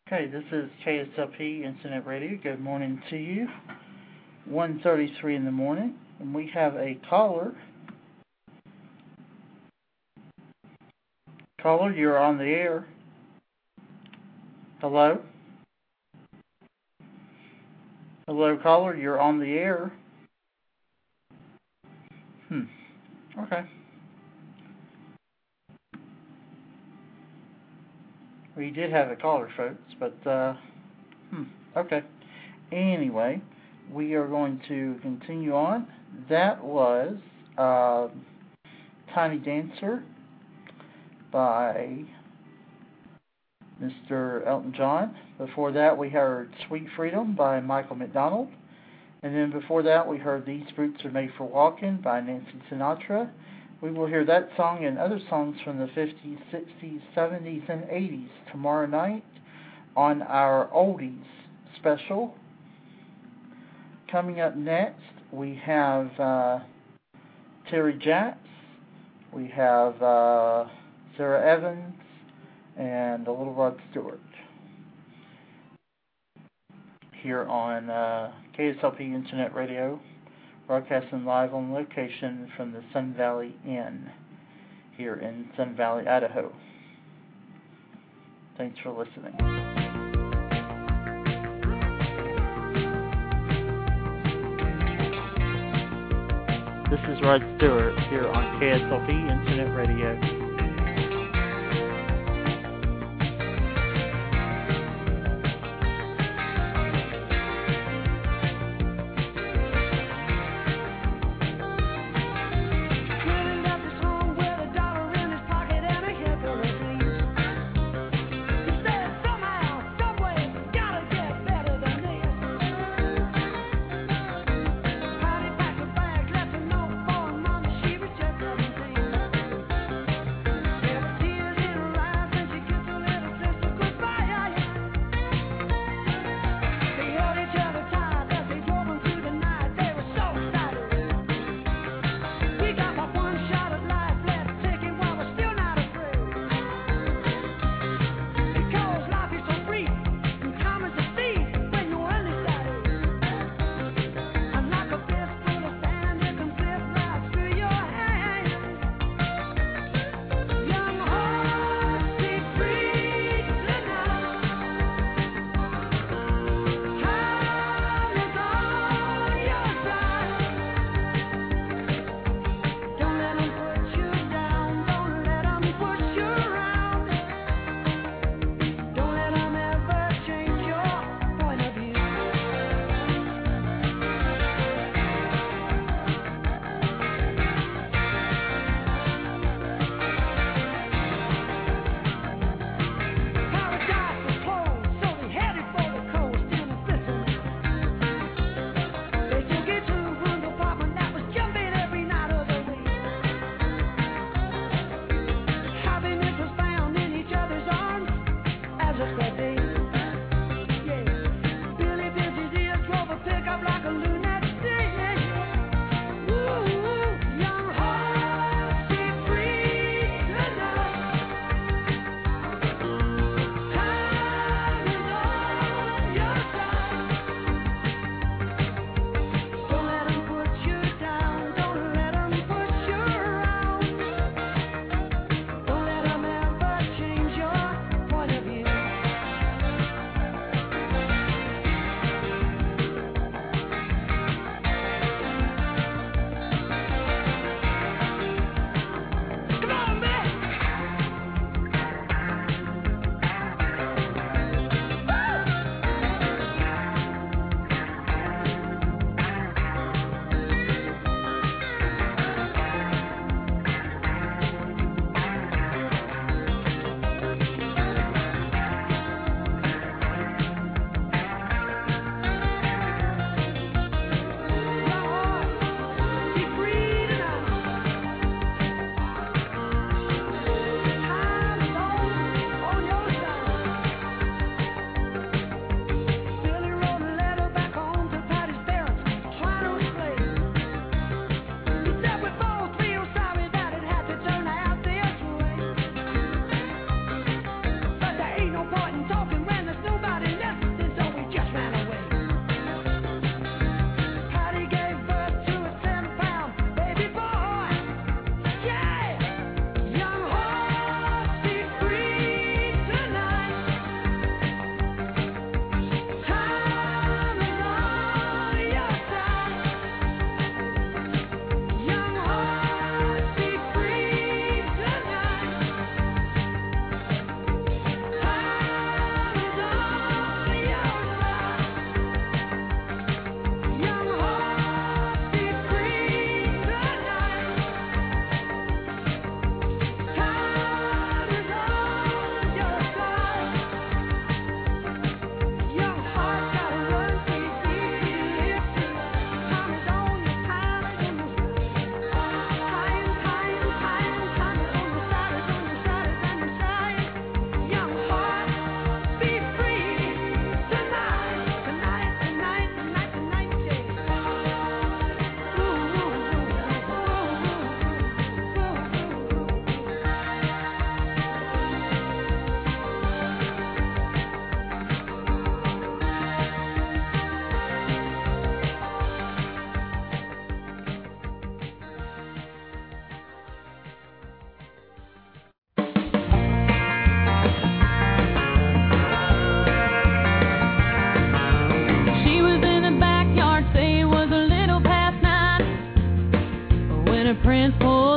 Okay, this is K S L P Internet Radio. Good morning to you. one thirty-three in the morning, and we have a caller. Caller, you're on the air. Hello? Hello, caller, you're on the air. Hmm. Okay. We did have a caller, folks, but, uh, hmm, okay. Anyway, we are going to continue on. That was uh, Tiny Dancer by Mister Elton John. Before that, we heard Sweet Freedom by Michael McDonald. And then before that, we heard These Boots Are Made for Walking by Nancy Sinatra. We will hear that song and other songs from the fifties, sixties, seventies, and eighties tomorrow night on our Oldies special. Coming up next, we have uh, Terry Jacks, we have uh, Sarah Evans, and a little Rod Stewart here on uh, K S L P Internet Radio, broadcasting live on location from the Sun Valley Inn here in Sun Valley, Idaho. Thanks for listening. This is Rod Stewart here on K S L P Internet Radio. She was just seventeen.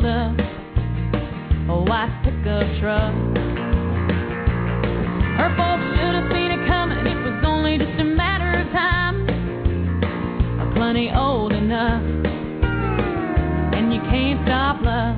pulled up a white pickup truck. Her folks should have seen it coming. It was only just a matter of time. I'm plenty old enough, and you can't stop love.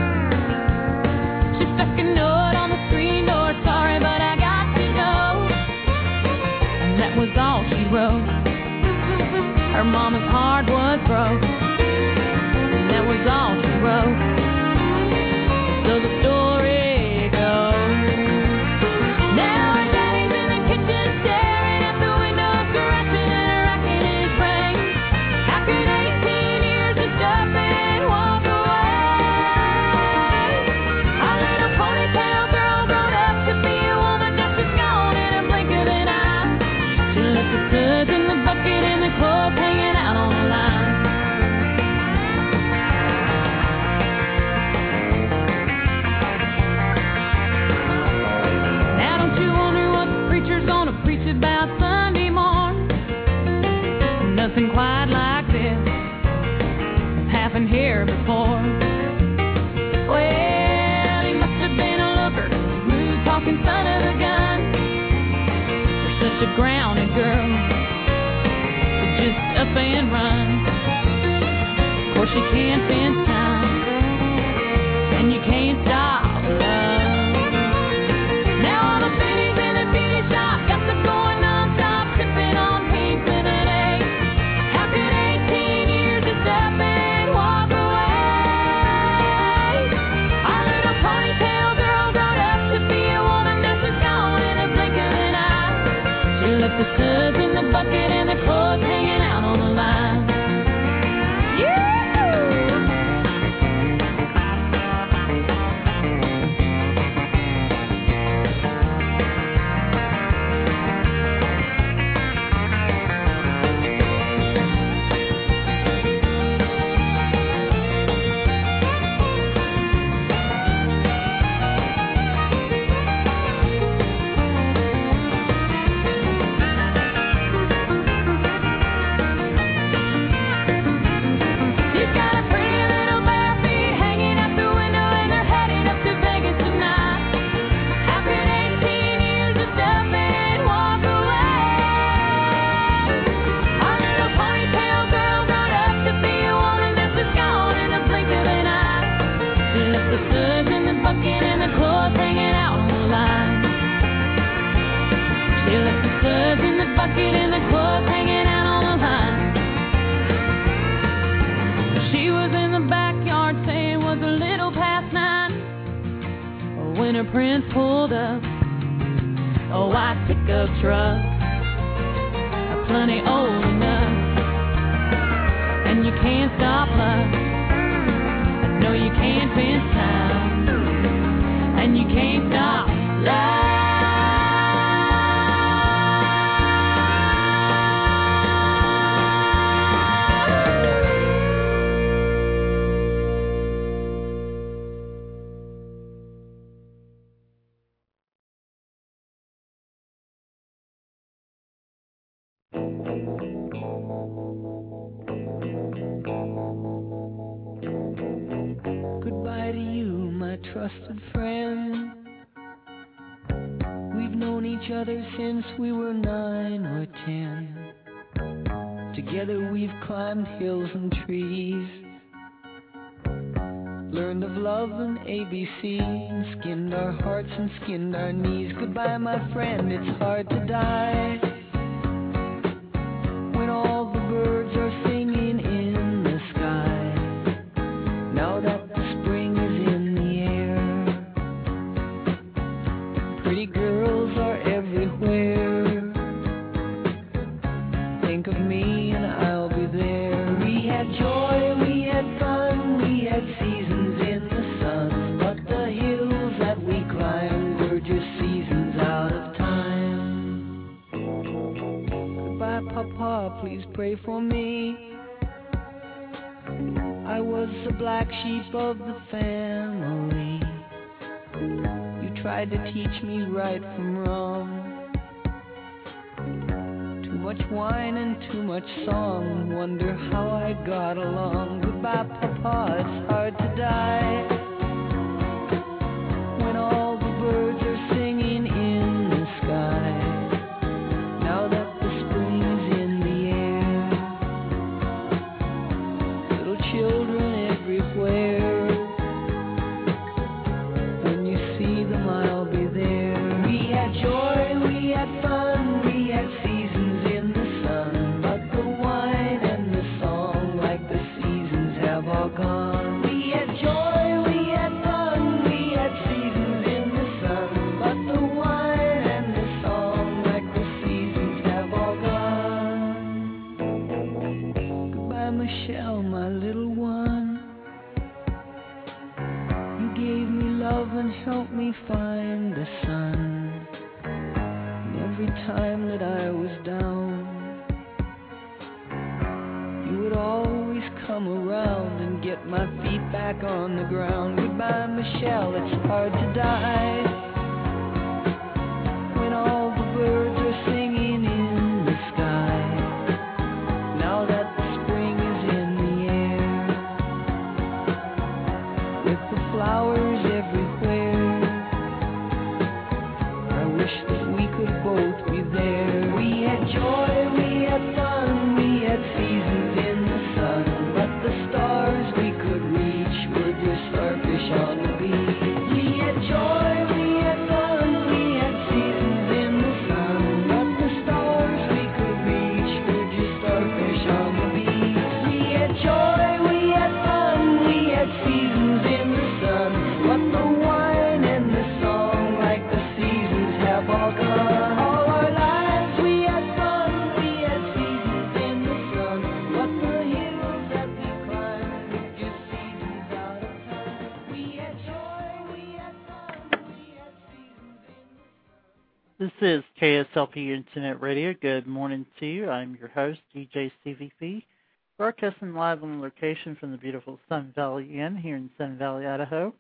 She stuck a note on the screen door. Sorry, but I got to go. And that was all she wrote. Her mama's heart was broke. And that was all she wrote. So the story goes. Now her daddy's in the kitchen staring at the window, caressing and rocking his brain. How could eighteen years of stuff and walk away? A little ponytail girl grown up to be a woman, now she's gone in a blink of an eye. She left the suds in the bucket and the clothes hanging out on the line. Gonna preach about Sunday morn. Nothing quite like this has happened here before. Well, he must have been a looker, smooth talking son of a gun, for such a grounded girl to just up and run. Of course you can't fence time, and you can't stop love. Now all the pennies in the penny shop got the going non-stop, sipping on pink lemonade. How could eighteen years of stuff and walk away? Our little ponytail girl grown up to be a woman, now she's gone in a blink of an eye. She left the suds in the bucket and the clothes hanging out on the line. Yeah! Prince pulled up a white pickup truck, plenty old enough, and you can't stop love. No, you can't fence time, and you can't stop love. Goodbye to you, my trusted friend. We've known each other since we were nine or ten. Together we've climbed hills and trees, learned of love and A B C, and skinned our hearts and skinned our knees. Goodbye, my friend, it's hard to die when all the birds are singing in the sky. Now that the spring is in the air, pretty girls are everywhere. Think of me and I'll be there. We had joy, we had fun, we had seasons in the sun, but the hills that we climbed were just seasons out of time. Goodbye, Papa, please pray for me. I was the black sheep of the family. You tried to teach me right from wrong. Too much wine and too much song. Wonder how I got along. Goodbye, Papa, it's hard to die gave me love and helped me find the sun. And every time that I was down, you would always come around and get my feet back on the ground. Goodbye, Michelle, it's hard to die when all the birds are singing in the sky. Now that the spring is in the air, with the flowers everywhere, I wish that we could both be there. We had joy, we had fun, we had seasons in the sun, but the stars we could reach were just starfish on the beach. We had joy, we had fun, we had seasons in the sun, but the stars we could reach were just starfish on the beach. We had joy, we had fun, we had seasons in the sun, but the wine and the song, like the seasons, have all gone. All our lives we had fun, we had seasons in the sun, but the hills that we climbed were just seasons out of time. We had joy, we had fun, we had seasons in the sun. This is K S L P Internet Radio. Good morning to you. I'm your host, D J C V P, broadcasting live on location from the beautiful Sun Valley Inn here in Sun Valley, Idaho.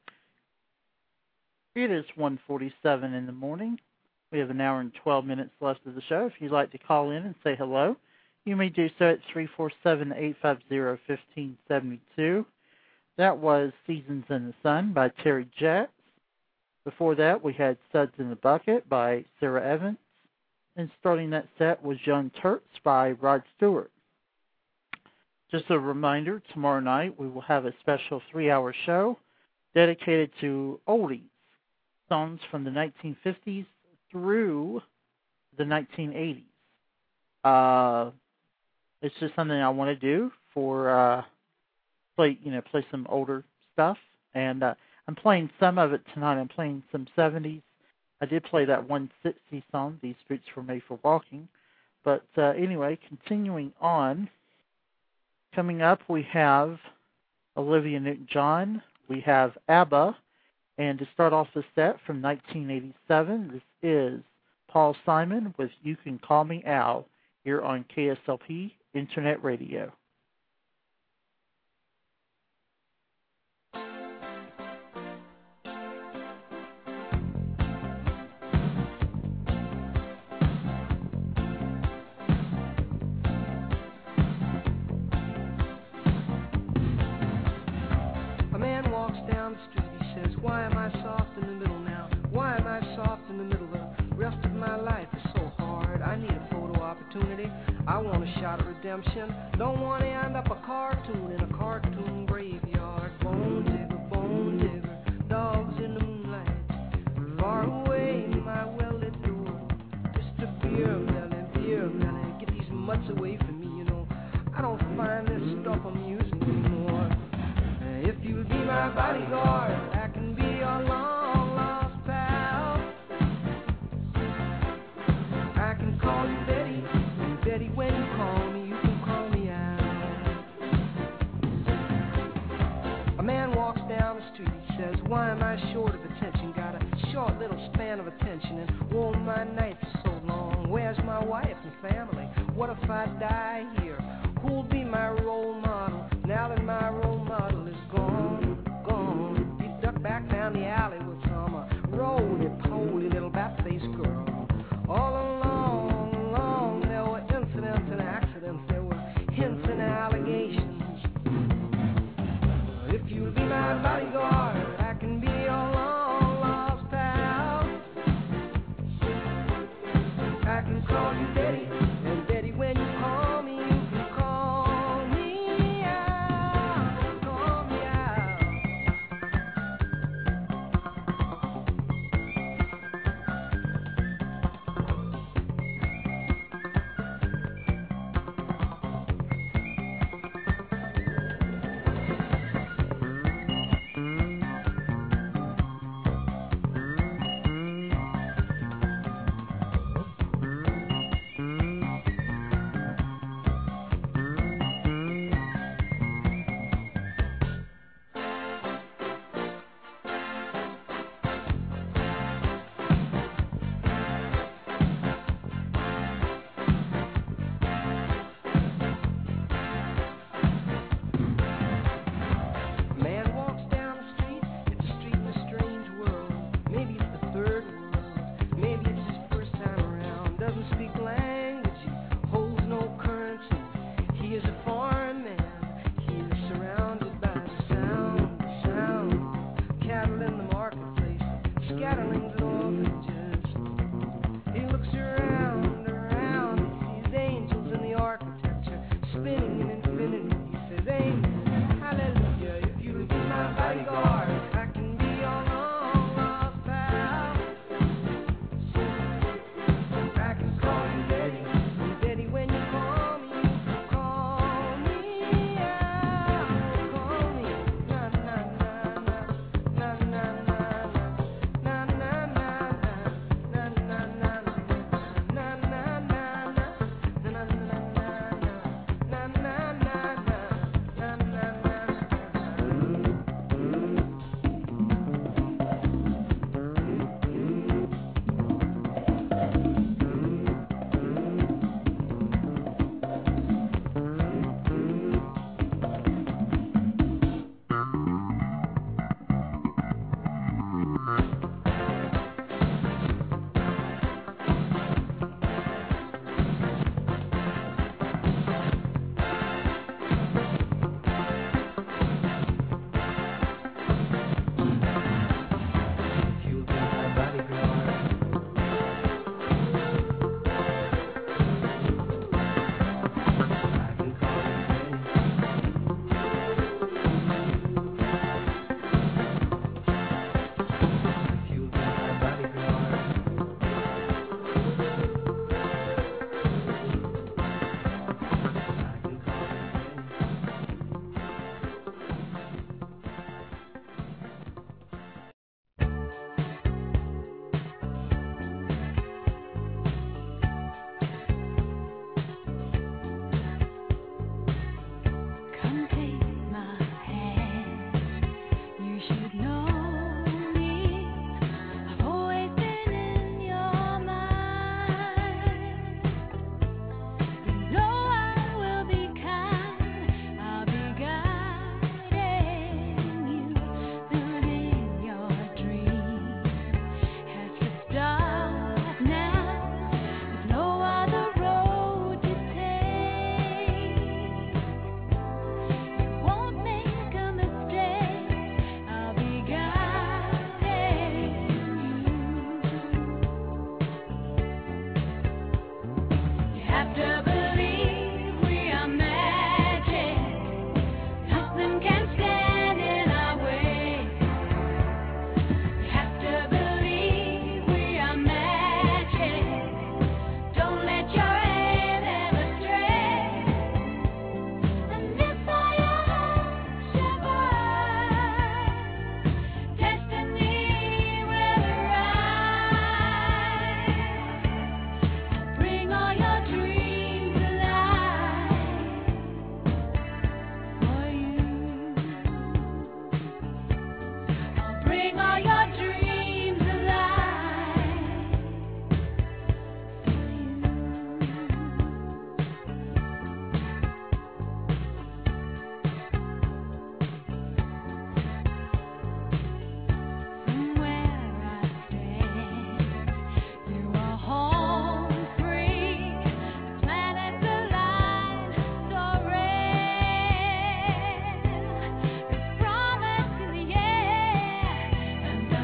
It is one forty-seven in the morning. We have an hour and twelve minutes left of the show. If you'd like to call in and say hello, you may do so at three four seven, eight five zero, one five seven two. That was Seasons in the Sun by Terry Jacks. Before that, we had Suds in the Bucket by Sarah Evans. And starting that set was Young Turks by Rod Stewart. Just a reminder, tomorrow night we will have a special three-hour show dedicated to oldies, songs from the nineteen fifties through the nineteen eighties. Uh, it's just something I want to do for uh, play, you know, play some older stuff, and uh, I'm playing some of it tonight. I'm playing some seventies. I did play that one sixties song, "These Streets Were Made for Walking." But uh, anyway, continuing on, coming up we have Olivia Newton-John. We have ABBA. And to start off the set from nineteen eighty-seven, this is Paul Simon with You Can Call Me Al here on K S L P Internet Radio. A man walks down the street, he says, why am I soft in the middle now? Why am I soft in the middle? The rest of my life is so hard. I need a photo opportunity. I want a shot at redemption. Don't want to end up a cartoon in a cartoon graveyard. Bone digger, bone digger, dogs in the moonlight. Far away, my well-lit door. Just a beer melon, beer melon. Get these mutts away from me, you know. I don't find this stuff amusing anymore. If you'll be my bodyguard, I can be your long-lost pal. I can call you Betty, and Betty, when you call me, you can call me out. A man walks down the street, he says, why am I short of attention? Got a short little span of attention, and oh, my nights are so long. Where's my wife and family? What if I die here? Who'll be my role model now that my role model is gone, gone? You duck back down the alley with some uh, roly-poly little bat-faced girl. All along, along, there were incidents and accidents. There were hints and allegations. If you'll be my bodyguard, I can be your long-lost pal. I can call you Betty, and Betty, when you call me, you can call me out, call me out. bring all your dreams alive. From where I stand, you are home free. Planets align so rare. It's promise in the air, and I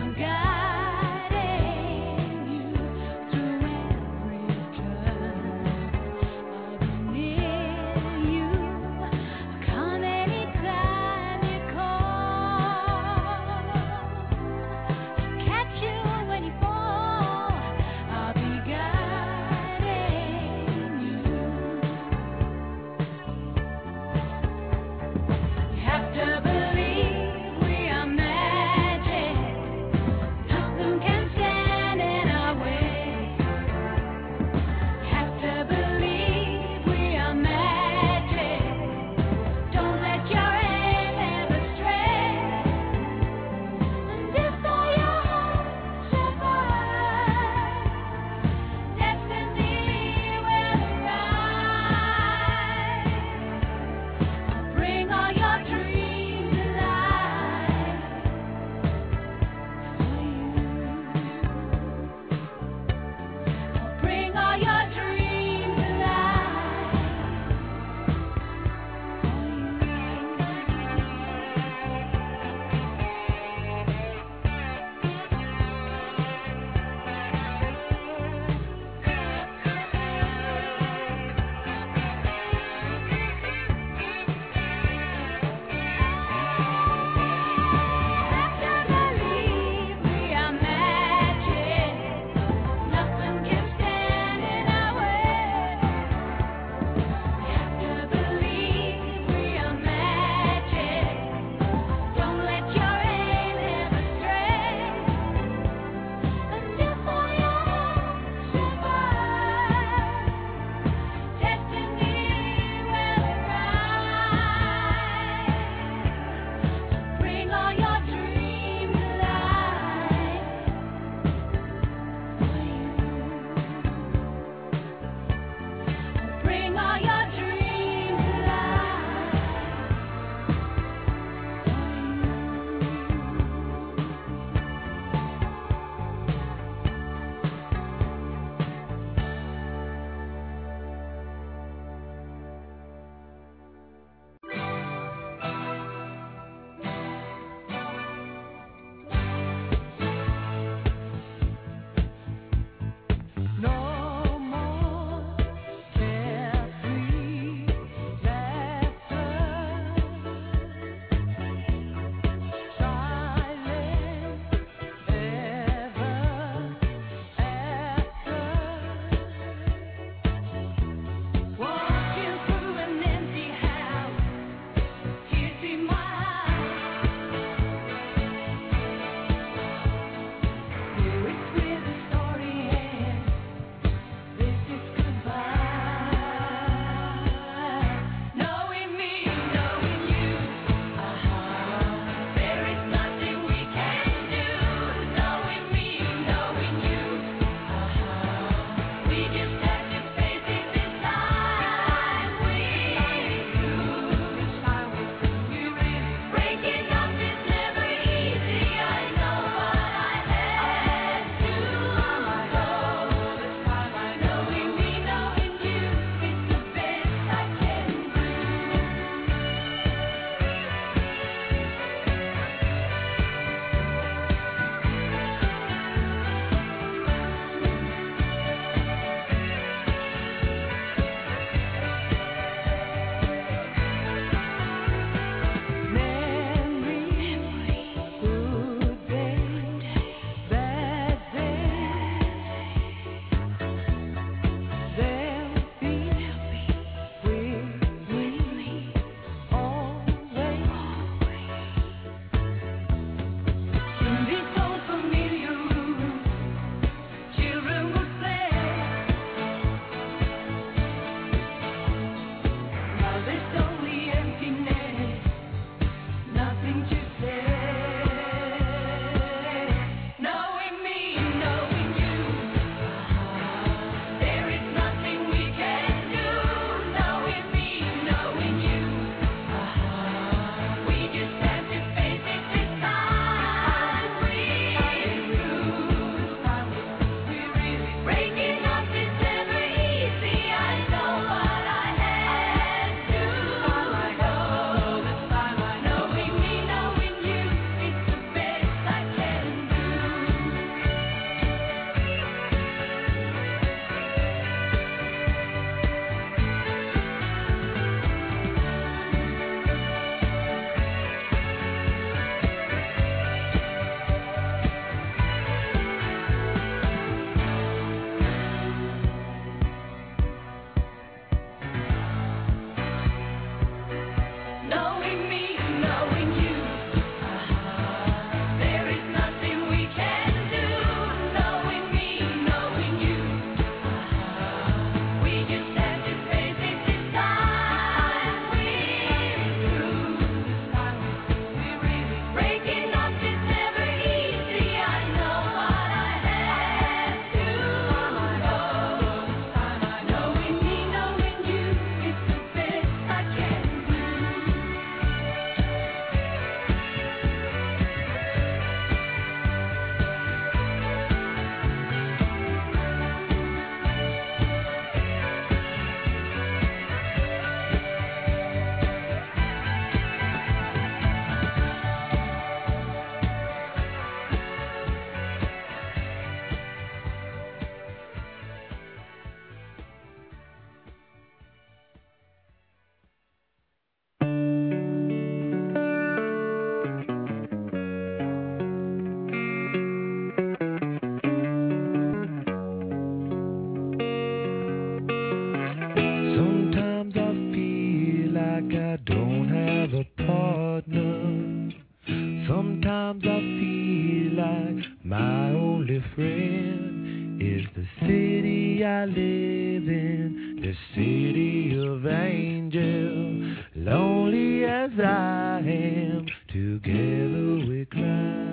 My only friend is the city I live in, the city of angels. Lonely as I am, together we cry.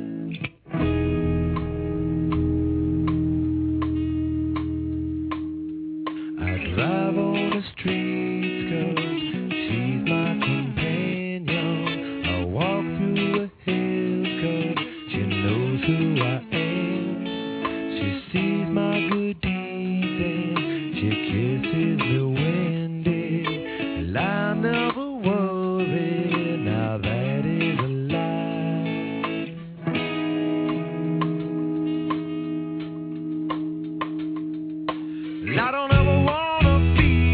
I drive on the streets 'cause she's my companion. I walk through the hills 'cause she knows who I am. She sees my good deeds and she kisses the windy. And I never worry, now that is a lie. And I don't ever wanna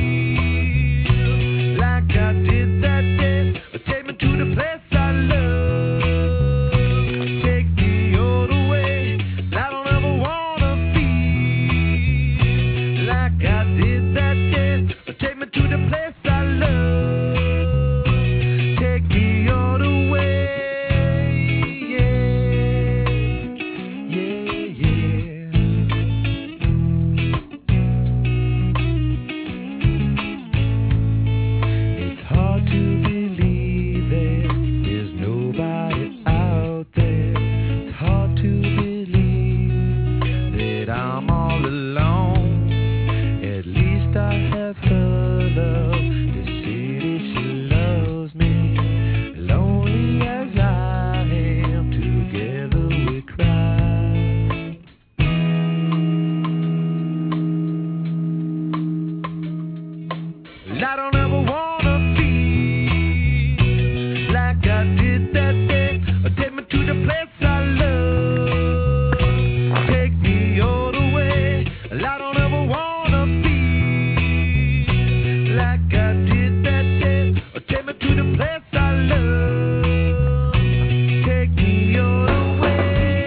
feel like I did that day. Take me to the place I love. Take me all the way. And I don't ever wanna feel like I did that day. Take me to the place I love. Take me all the way. Yeah, yeah, yeah. It's hard to believe that there's nobody out there. It's hard to believe that I'm all alone. At least I have her love. The city, she loves me. Lonely as I am, together we cry. And I don't ever wanna feel like I did that day. Take me to the place I love. Take me all the way. And I don't ever wanna feel like I did that day. Take me to the place I love. Take me all the way.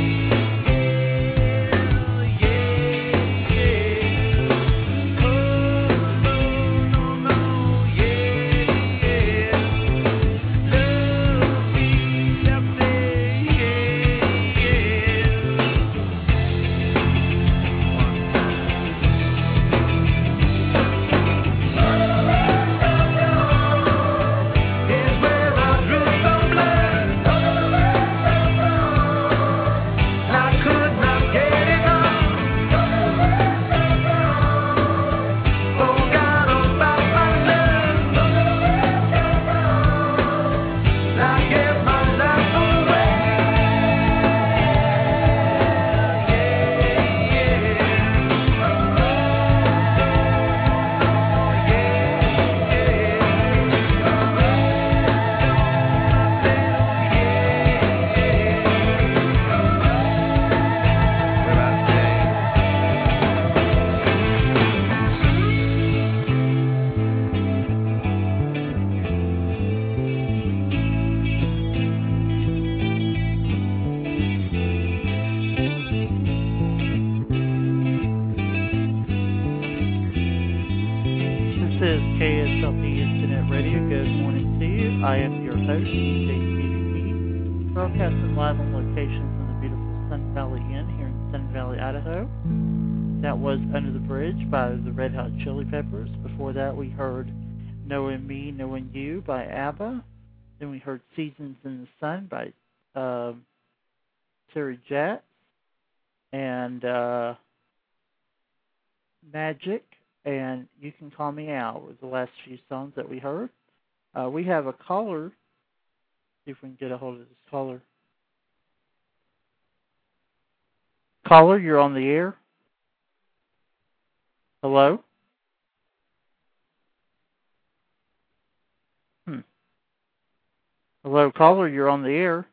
Yeah, yeah. Oh, no, no, no. Yeah, yeah. Love me, love me. Yeah, It's where I drew some blood. I could not get enough. Forgot about my love. I gave my life away. This is K S L P Internet Radio. Good morning to you. I am your host, D J T V, broadcasting live on location from the beautiful Sun Valley Inn here in Sun Valley, Idaho. That was Under the Bridge by the Red Hot Chili Peppers. Before that, we heard Knowing Me, Knowing You by ABBA. Then we heard Seasons in the Sun by uh, Terry Jacks. And uh, Magic and You Can Call Me Out were the last few songs that we heard. Uh, we have a caller. See if we can get a hold of this caller. Caller, you're on the air. Hello? Hmm. Hello, caller, you're on the air.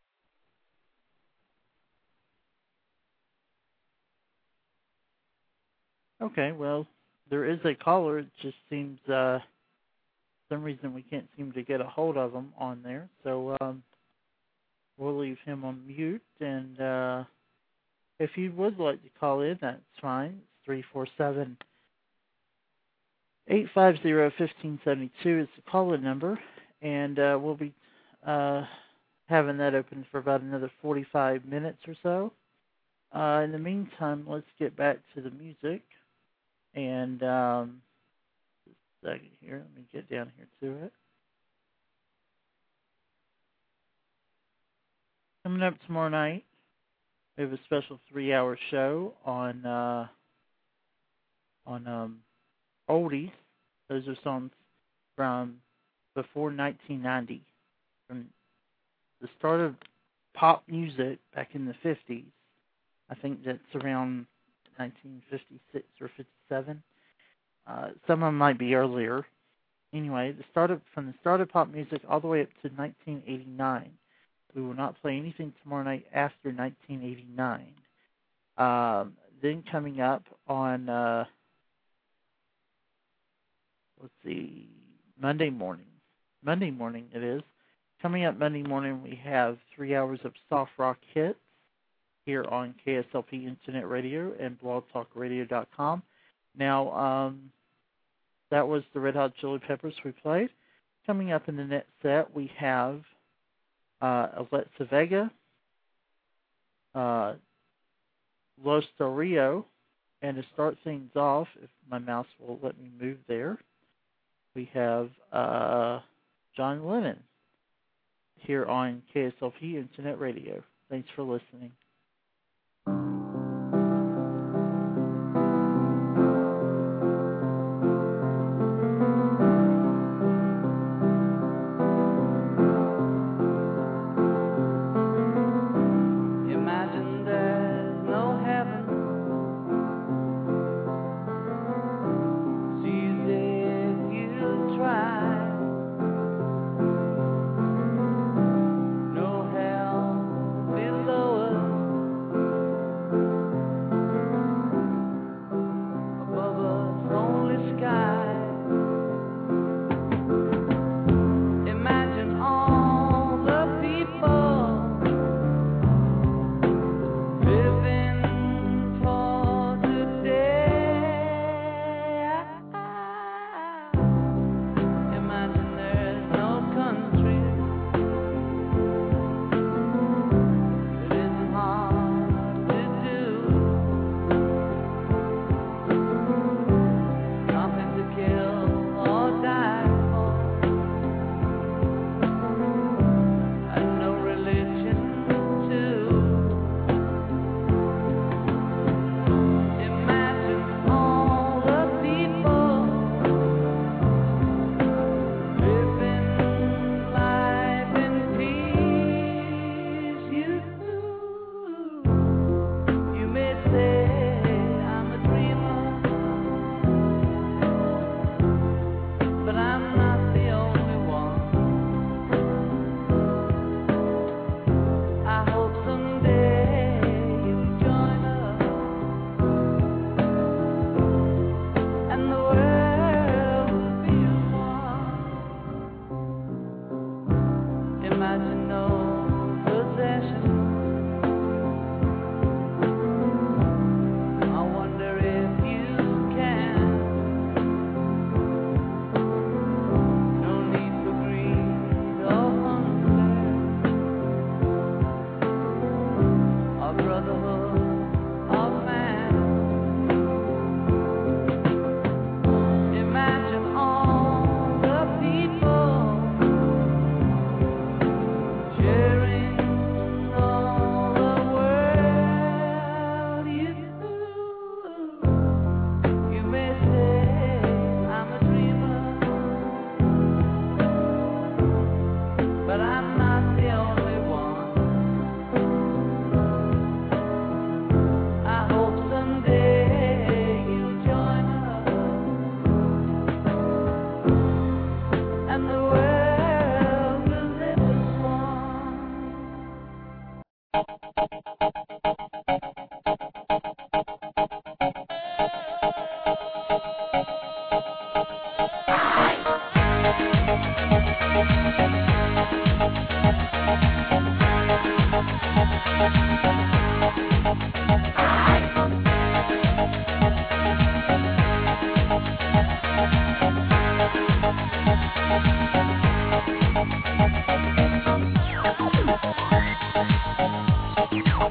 Okay, well, there is a caller. It just seems, uh, for some reason we can't seem to get a hold of him on there. So um, we'll leave him on mute. And uh, if you would like to call in, that's fine. It's three four seven, eight five zero, one five seven two is the call-in number. And uh, we'll be uh, having that open for about another forty-five minutes or so. Uh, in the meantime, let's get back to the music. And um, just a second here. Let me get down here to it. Coming up tomorrow night, we have a special three-hour show on uh, on um, oldies. Those are songs from before nineteen ninety, from the start of pop music back in the fifties. I think that's around nineteen fifty-six or fifty-seven. Uh, some of them might be earlier. Anyway, the start of, from the start of pop music all the way up to nineteen eighty-nine. We will not play anything tomorrow night after nineteen eighty-nine. Um, then coming up on, uh, let's see, Monday morning. Monday morning it is. Coming up Monday morning, we have three hours of soft rock hits here on K S L P Internet Radio and blog talk radio dot com. Now, um, that was the Red Hot Chili Peppers we played. Coming up in the next set, we have uh, Alexa Vega, uh, Los Del Rio, and to start things off, if my mouse will let me move there, we have uh, John Lennon here on K S L P Internet Radio. Thanks for listening. Imagine there's no heaven. See if you try. No hell below us. Above us only sky. Imagine all the people living for today. Imagine there's no country that isn't hard to do. Nothing to kill or die for, and no religion too. Imagine all the people living life in peace. You, you may say I'm a dreamer, but I'm not the only one. I hope someday you'll join us, and the world will be one. Imagine no possession. I wonder if you can. No need for greed or hunger, or brotherhood of man. Imagine all the people sharing all the world. You, you may say I'm a dreamer, but I'm not the only one. I hope someday you'll join us, and the world will live as one.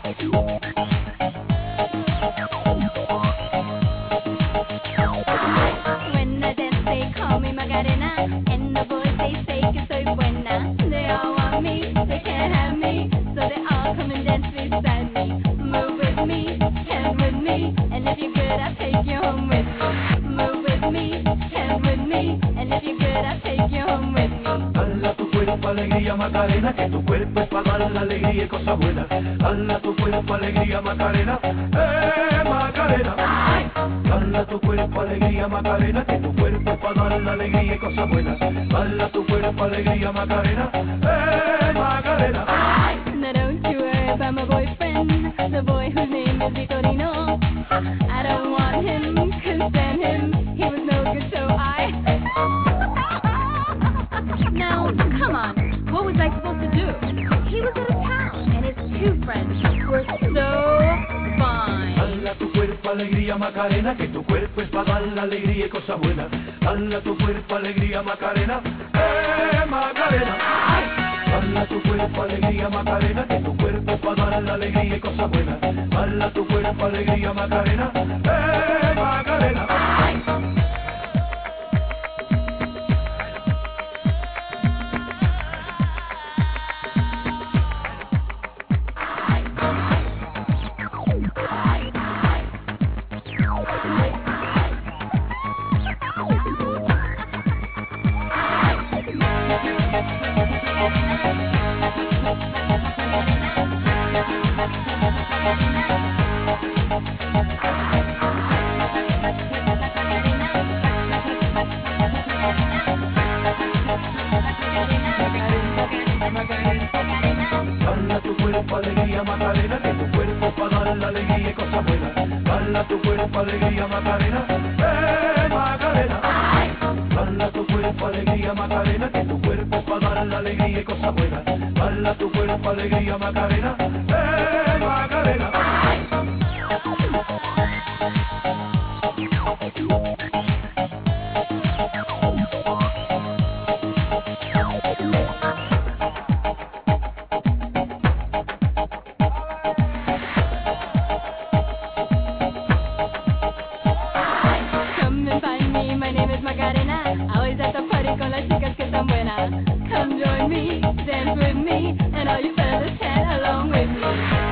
When I dance, they call me Macarena, and the boys they say que soy buena. They all want me, they can't have me, so they all come and dance beside me. Move with me, hand with me, and if you're good, I'll take you home with me. Move with me, hand with me, and if you're good, I'll take you home with me. Hala tu cuerpo, alegría, Macarena, que tu cuerpo es para dar la alegría y cosas buenas. Hala tu cuerpo, alegría, Macarena, eh, Macarena. Hala tu cuerpo, alegría, Macarena, que tu cuerpo es para dar la alegría y cosas buenas. Hala tu cuerpo, alegría, Macarena, eh, Macarena. Now don't you worry about my boyfriend, the boy whose name is Vitorino. I don't want him, couldn't stand him, he was no good, so I... Now, come on, what was I supposed to do? He was out of town, and his two friends were so fine. Hala tu cuerpo, alegría, Macarena, que tu cuerpo es para dar la alegría y cosas buenas. Hala tu cuerpo, alegría, Macarena, eh, Macarena. Hala tu cuerpo, alegría, Macarena, que tu cuerpo es para dar la alegría y cosas buenas. Hala tu cuerpo, alegría, Macarena, eh, Macarena. Hala tu cuerpo, alegría, Macarena, que tu cuerpo es para dar la alegría y cosas buenas. Hala tu cuerpo, alegría, Macarena, eh, Macarena. Hala tu cuerpo, alegría, Macarena, que tu cuerpo es para dar la alegría y cosas buenas. Hala tu cuerpo, alegría, Macarena, eh, Macarena. Come and find me, my name is Macarena. Always at the party con las chicas que están buenas. Come join me, dance with me, and all you fellas chat along with me.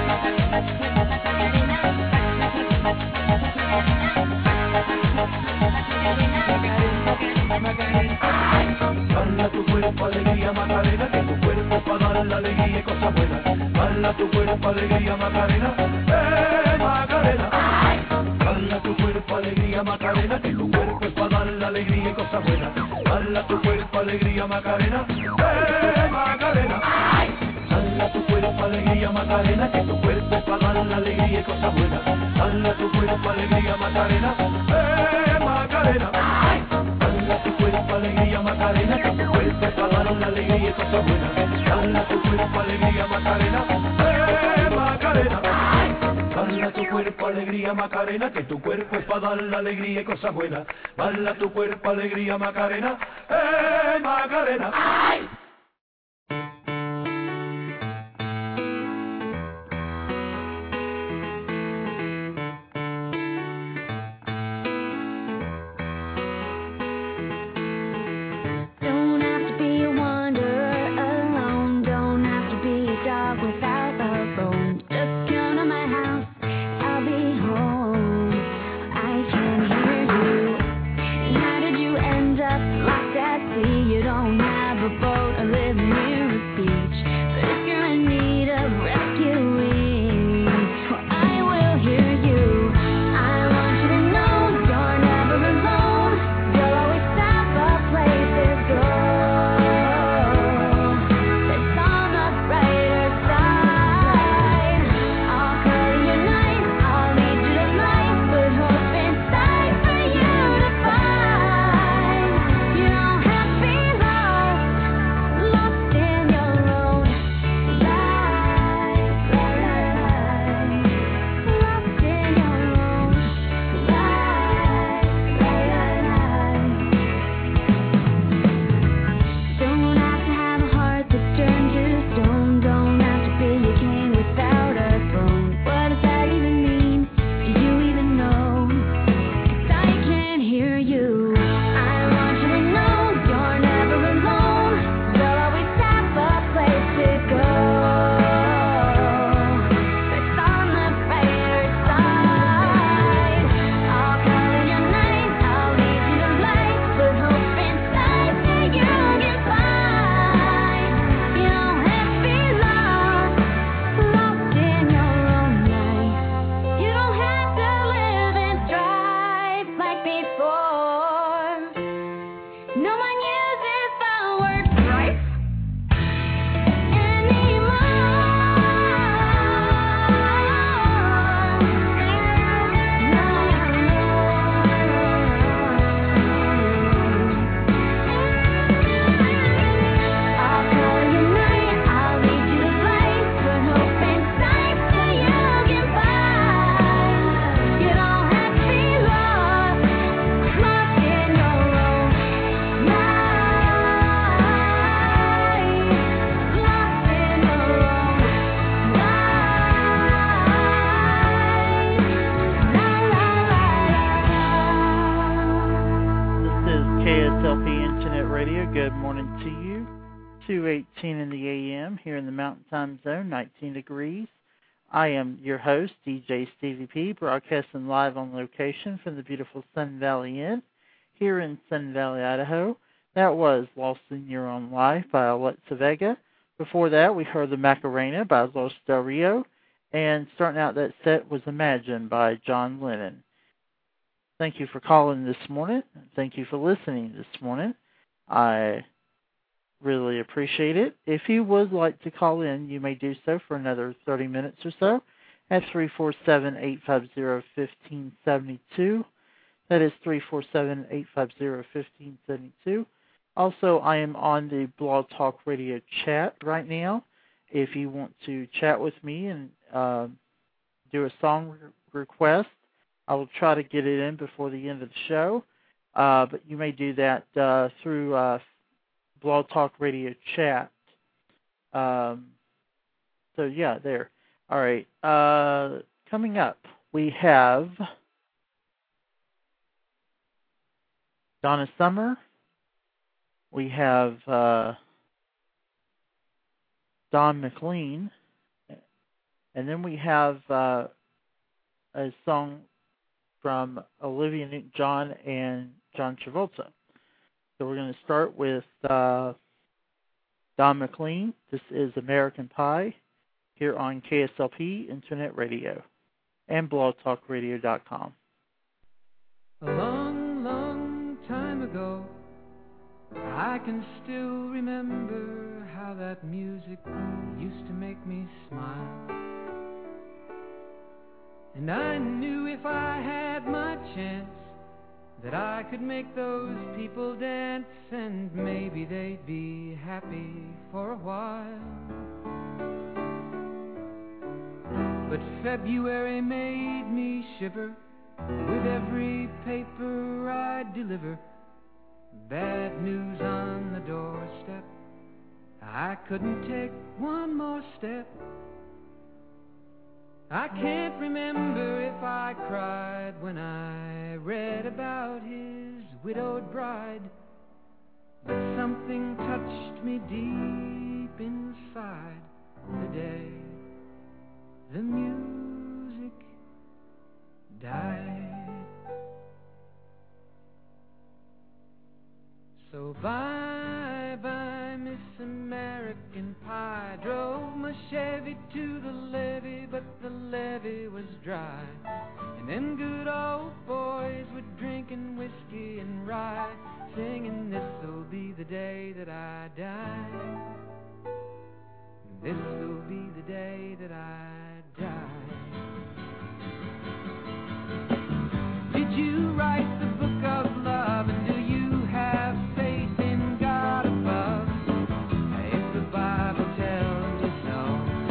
Hala tu cuerpo, alegría, Macarena, que tu cuerpo es para dar la alegría y cosas buenas. Hala tu cuerpo, alegría, Macarena, eh, Macarena. Hala tu cuerpo, alegría, Macarena, que tu cuerpo es para dar la alegría y cosas buenas. Hala tu cuerpo, alegría, Macarena, eh, Macarena. Hala tu cuerpo, alegría, Macarena, que tu cuerpo es para dar la alegría y cosas buenas. Hala tu cuerpo, alegría, Macarena, eh, Macarena. Hala tu cuerpo, alegría, Macarena, que tu cuerpo es para dar la alegría y cosas buenas. Hala tu cuerpo, alegría, Macarena, eh, Macarena. Hala tu cuerpo, alegría, Macarena, que tu cuerpo es para dar la alegría y cosas buenas. Hala tu cuerpo, alegría, Macarena, eh, Macarena. Don't have to be a wanderer alone. Don't have to be a dog without a bone. Just come to my house, I'll be home. I can hear you. How did you end up locked at sea? You don't have a boat. Good morning to you. two eighteen in the A M here in the Mountain Time Zone, nineteen degrees. I am your host, D J Stevie P, broadcasting live on location from the beautiful Sun Valley Inn here in Sun Valley, Idaho. That was Lost in Your Own Life by Alexa Vega. Before that, we heard the Macarena by Los Del Rio. And starting out that set was Imagine by John Lennon. Thank you for calling this morning. Thank you for listening this morning. I really appreciate it. If you would like to call in, you may do so for another thirty minutes or so at three four seven, eight five zero, one five seven two. That is three four seven, eight five zero, one five seven two. Also, I am on the Blog Talk Radio chat right now. If you want to chat with me and uh, do a song re- request, I will try to get it in before the end of the show. Uh, but you may do that uh, through uh, Blog Talk Radio chat. Um, so, yeah, there. All right. Uh, coming up, we have Donna Summer. We have uh, Don McLean. And then we have uh, a song from Olivia Newton-John and John Travolta. So we're going to start with uh, Don McLean. This is American Pie here on K S L P Internet Radio and blog talk radio dot com. A long, long time ago, I can still remember how that music used to make me smile. And I knew if I had my chance that I could make those people dance, and maybe they'd be happy for a while. But February made me shiver with every paper I deliver. Bad news on the doorstep, I couldn't take one more step. I can't remember if I cried when I read about his widowed bride, but something touched me deep inside the day the music died. So bye bye Miss American Pie, drove my Chevy to the levee, but the levee was dry, and them good old boys were drinking whiskey and rye, singing this'll be the day that I die, this'll be the day that I die. Did you write the book of love, and do you have faith in God above? If the Bible tells you so.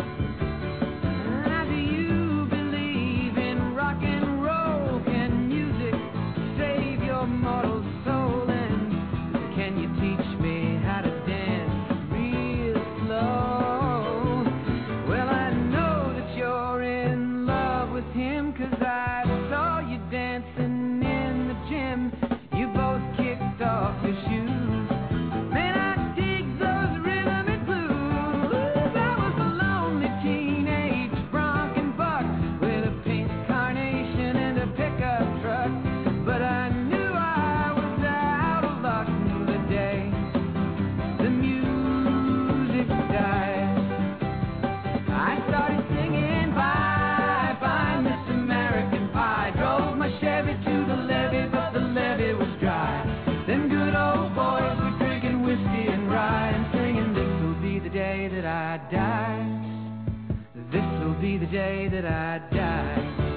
Do you believe in rock and roll? Can music save your mortal soul? And can you teach me how to dance real slow? Well, I know that you're in love with him, 'cause I saw you dancing in the gym. You both kicked off your shoes. Man, I dig those rhythm and blues. I was a lonely teenage bronc and buck with a pink carnation and a pickup truck, but I knew I was out of luck the day the music died. I started singing bye bye Miss American Pie, drove my Chevy to the levee, but the levee was dry. Them good old boys were drinking whiskey and rye, and singing this'll be the day that I die, this'll be the day that I die.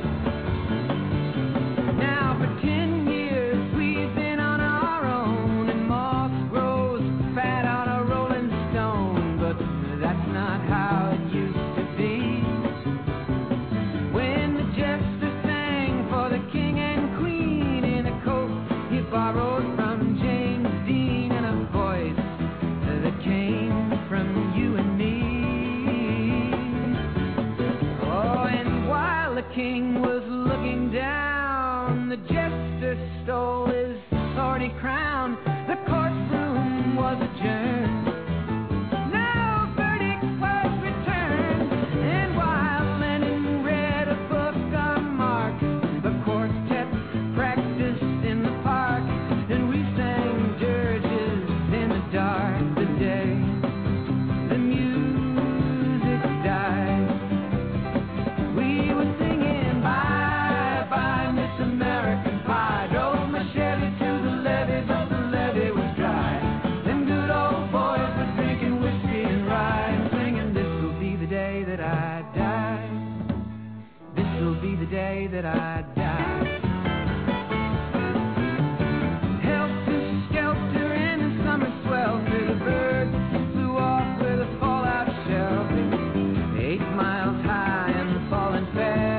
Now for ten years we've been on our own, and moss grows fat on a rolling stone, but that's not how it used to be. When the jester sang for the king and queen in a coat he borrowed from James Dean, and a voice that came from you and me. Oh, and while the king was looking down, the jester stole his thorny crown. The courtroom was adjourned. No verdict was returned, and while Lennon read a book on Marx, the quartet practiced in the park, and we sang dirges in the dark. The day the music died, we were singing bye bye Miss American Pie. Drove my Chevy to the levee, but the levee was dry. Them good old boys were drinking whiskey and rye, and singing, this'll be the day that I die. This'll be the day that I die. Helter skelter in the summer swelter, the birds flew off with a fallout shelter, eight miles high and falling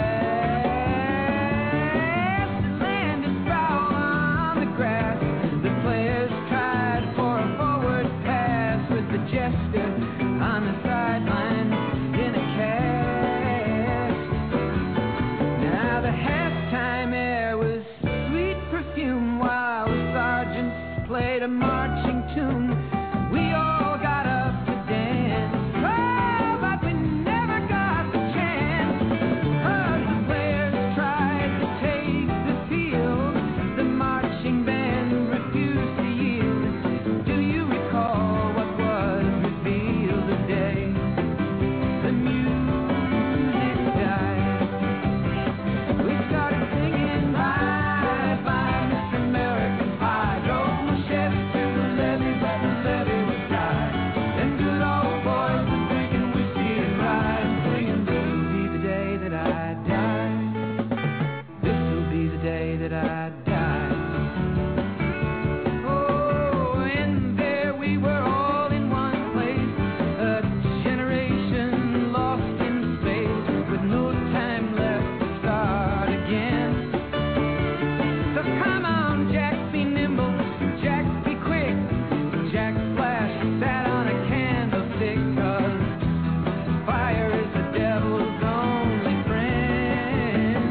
fast. It landed foul on the grass. The players tried for a forward pass, with the jester on the sideline in a cast. Now the halftime air was sweet perfume, while the sergeants played a marching tune. We all got up to dance, oh, but we never got the chance. 'Cause the players tried to take the field, the marching band refused to yield. Do you recall what was revealed the day the music died? We started singing bye bye Miss American Pie. Drove my Chevy to the levee, but the levee was dry. Them good old boys were drinking whiskey and rye, singing, this'll be the day that I die. This'll be the day that I die. Oh, and there we were all in one place, a generation lost in space, with no time left to start again. So come on, Jack, be nimble, Jack, be quick. Jack Flash sat on a candlestick, 'cause fire is the devil's only friend.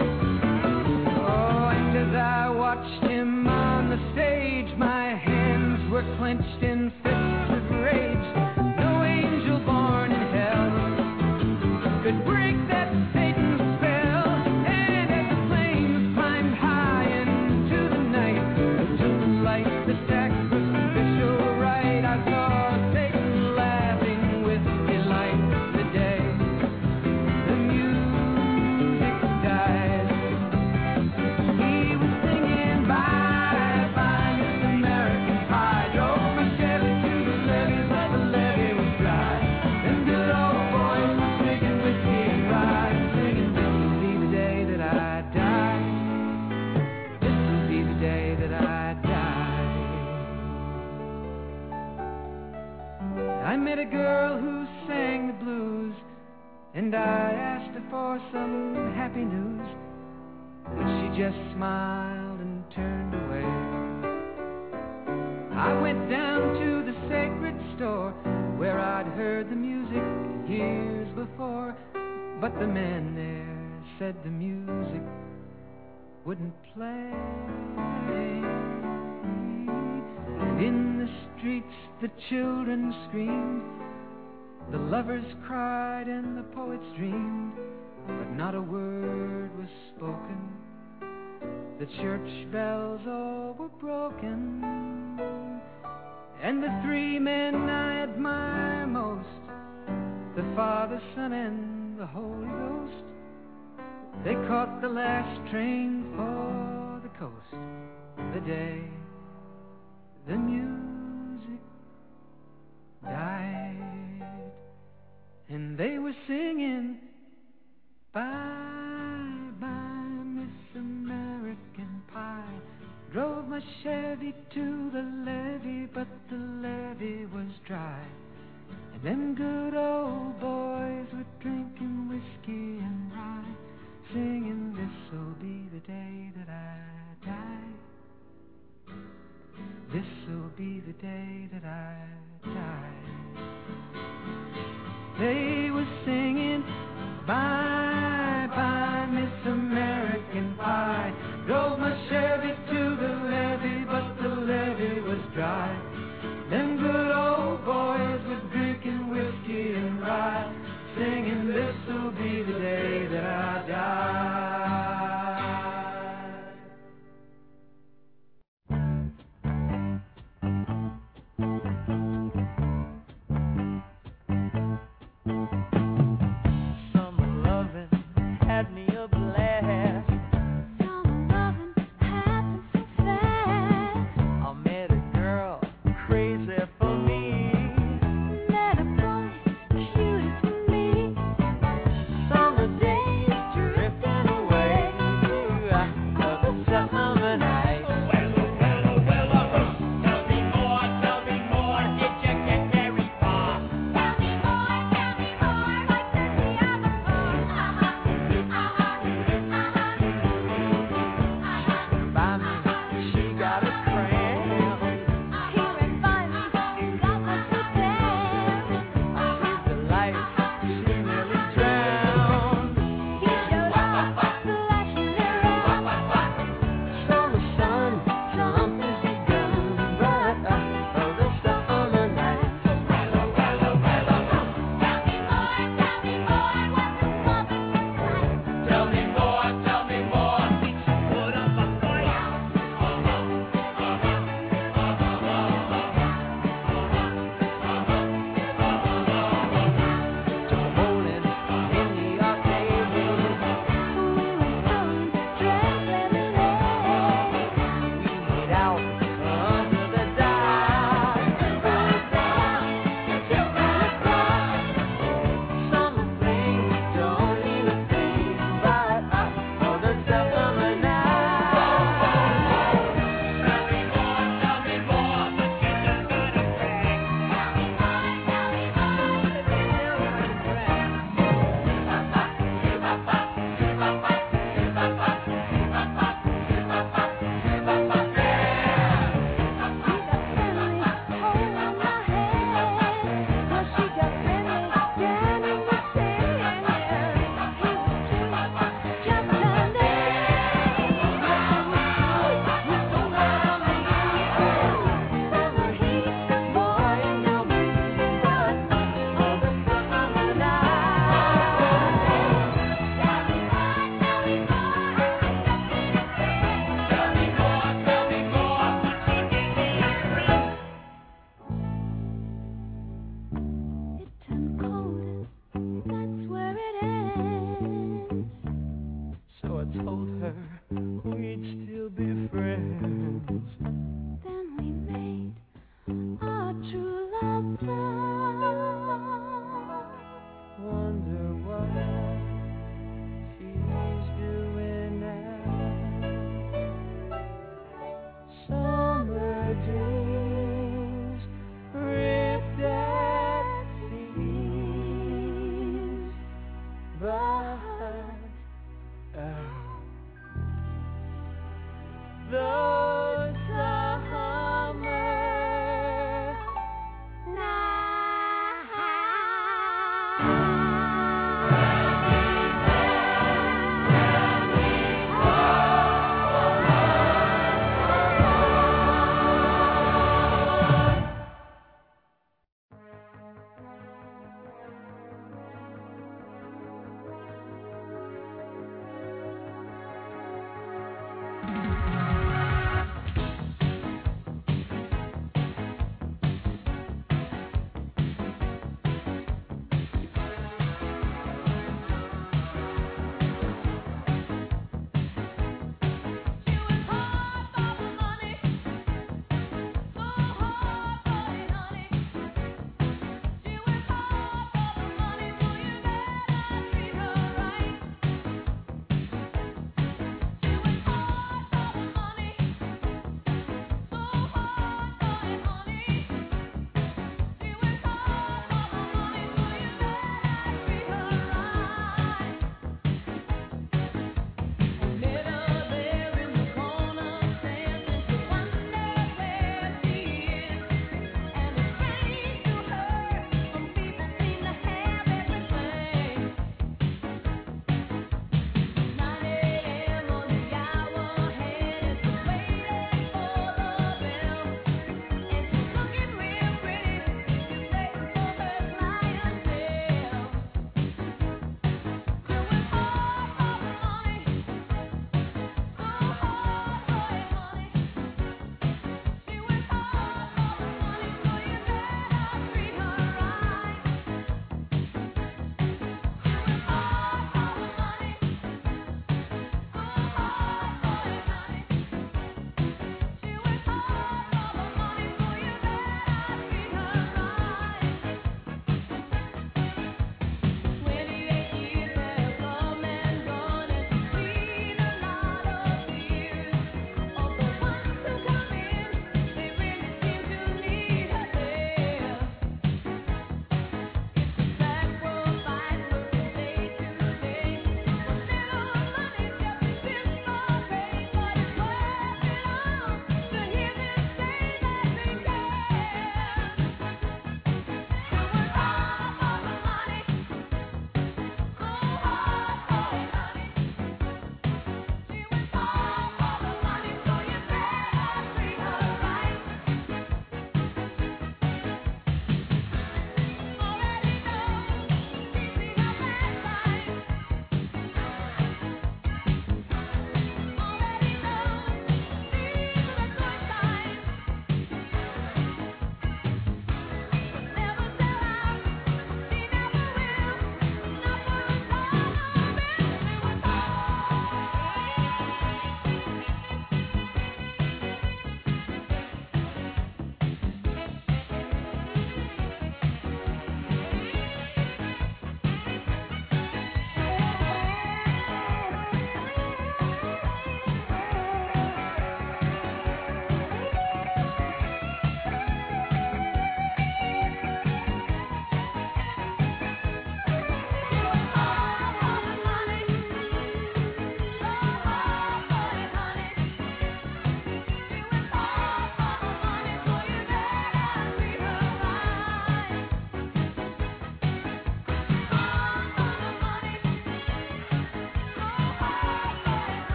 Oh, and as I watched him on the stage, my hands were clenched in fists of rage. No angel born in hell could break that Satan's spell. And as the flames climbed high into the night, to light the sacrificial rite, I saw Satan laughing with delight. The day the music died, he was singing bye bye Miss American Pie. Drove my Chevy to the levee, but the levee was dry. Them good old boys were drinking whiskey and rye, singing, this'll be the day that I die. This'll be the day that I die. I met a girl who sang the blues, and I asked her for some happy news, but she just smiled and turned away. I went down to the sacred store, where I'd heard the music years before, but the man there said the music wouldn't play. In the streets the children screamed, the lovers cried, and the poets dreamed, but not a word was spoken. The church bells all were broken, and the three men I admire most, the Father, Son, and the Holy Ghost, they caught the last train for the coast. The day the music died, and they were singing bye bye Miss American Pie. Drove my Chevy to the levee, but the levee was dry, and them good old boys were drinking whiskey and rye, singing, this'll be the day that I die. This'll be the day that I die. They were singing bye bye Miss American Pie. Drove my Chevy to the levee, but the levee was dry. Them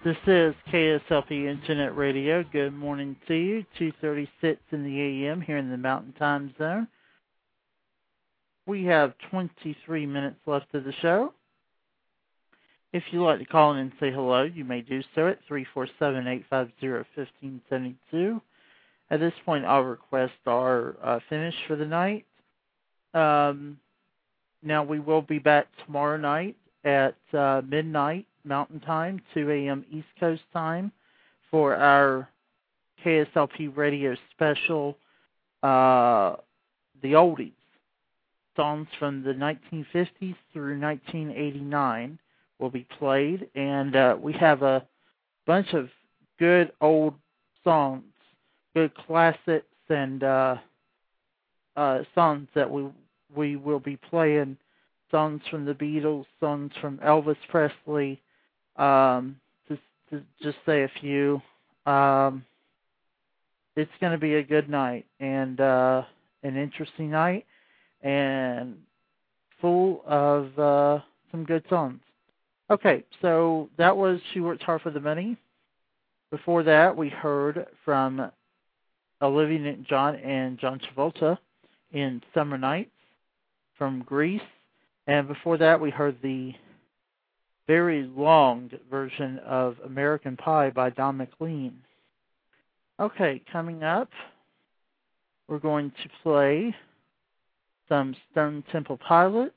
This is K S L P Internet Radio. Good morning to you. two thirty-six in the A M here in the Mountain Time Zone. We have twenty-three minutes left of the show. If you'd like to call in and say hello, you may do so at three four seven, eight five zero, one five seven two. At this point, our requests are uh, finished for the night. Um, now, we will be back tomorrow night at uh, midnight Mountain Time, two a.m. East Coast Time, for our K S L P Radio special, uh, The Oldies, songs from the nineteen fifties through nineteen eighty-nine will be played, and uh, we have a bunch of good old songs, good classics, and uh, uh, songs that we we will be playing. Songs from the Beatles, songs from Elvis Presley, um, just to just say a few. Um, it's going to be a good night and uh, an interesting night, and full of uh, some good songs. Okay, so that was She Worked Hard for the Money. Before that, we heard from Olivia Newton-John and John Travolta in Summer Nights from Grease. And before that, we heard the very long version of American Pie by Don McLean. Okay, coming up, we're going to play some Stone Temple Pilots,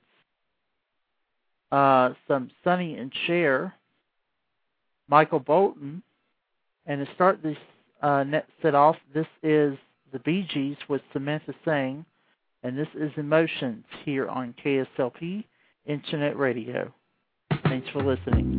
uh, some Sonny and Cher, Michael Bolton, and to start this uh, net set off, this is the Bee Gees with Samantha Sang, and this is Emotions here on K S L P Internet Radio. Thanks for listening.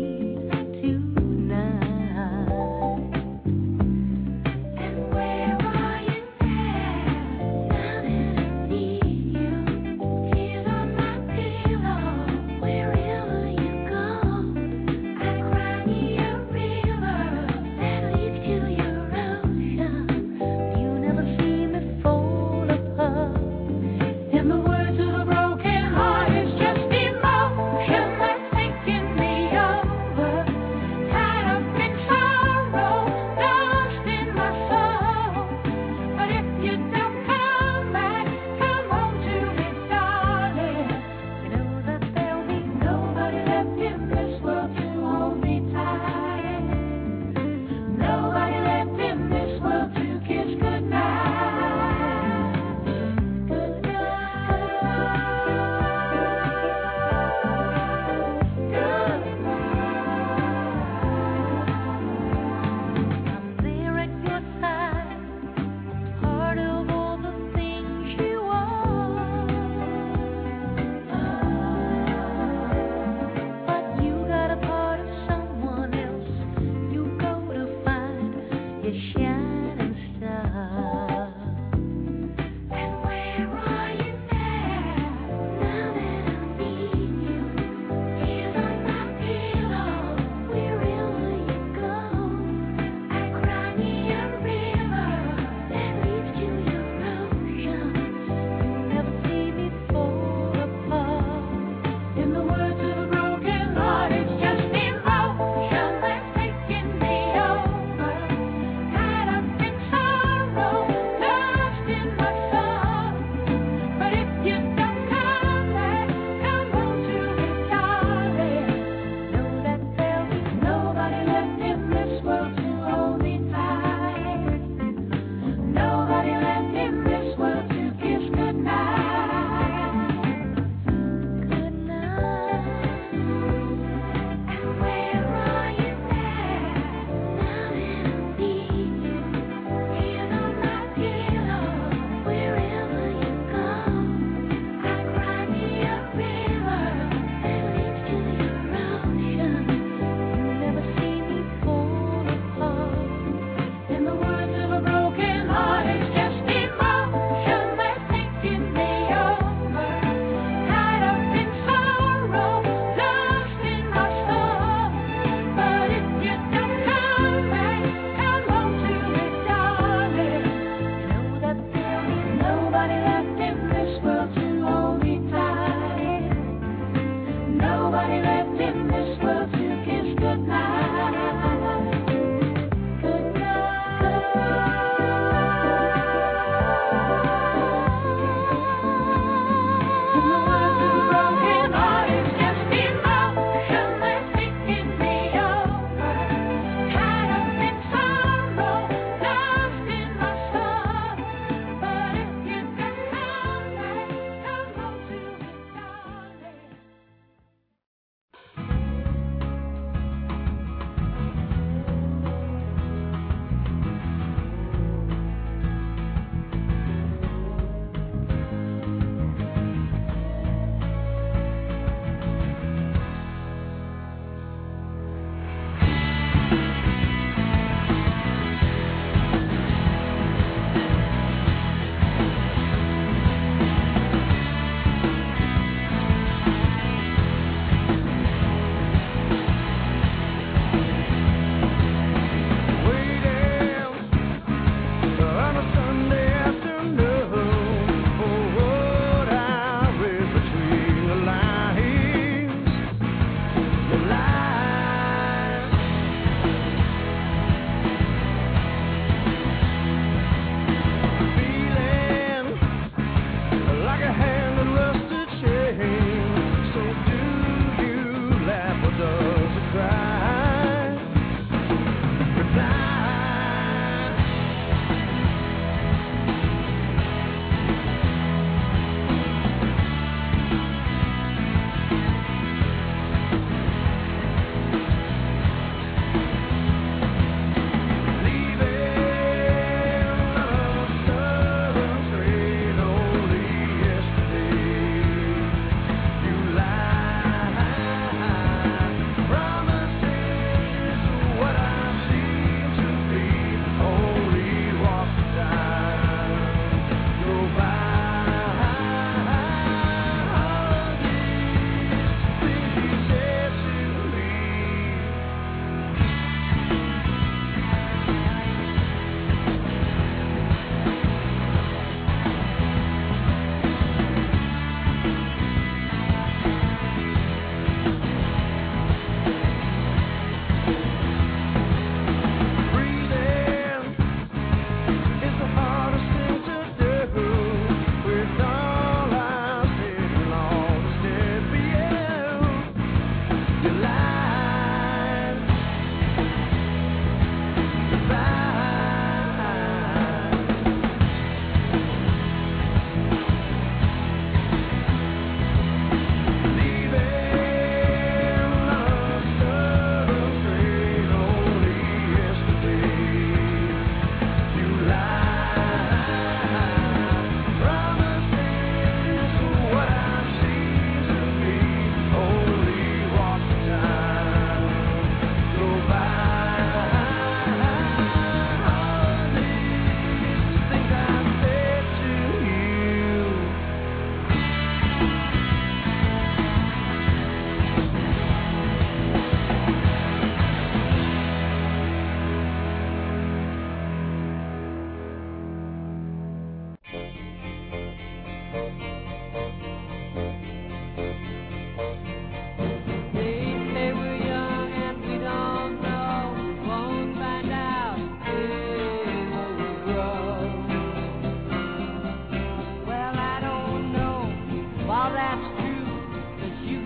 Where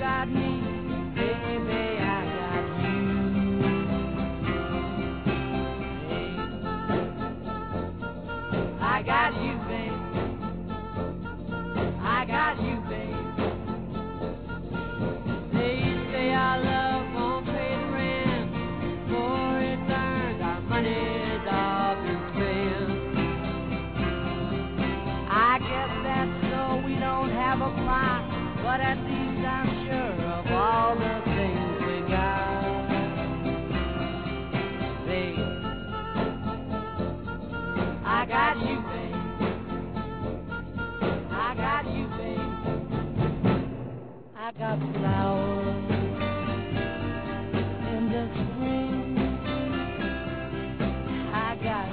got me, baby, I got you. Hey. I got you, babe. I got you, babe. They say our love won't pay the rent, for it turns our money's all been spent. I guess that's so we don't have a plot, but at least I'm sure of all the things we got. Babe, I got you, babe. I got you, babe. I got flowers in the spring. I got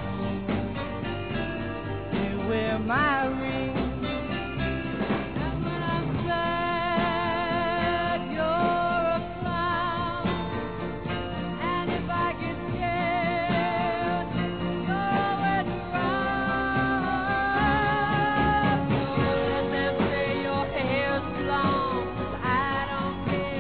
you. You wear my ring. And when I'm sad, you're a clown. And if I get scared, you're always around. So let them say your hair's long, 'cause I don't care.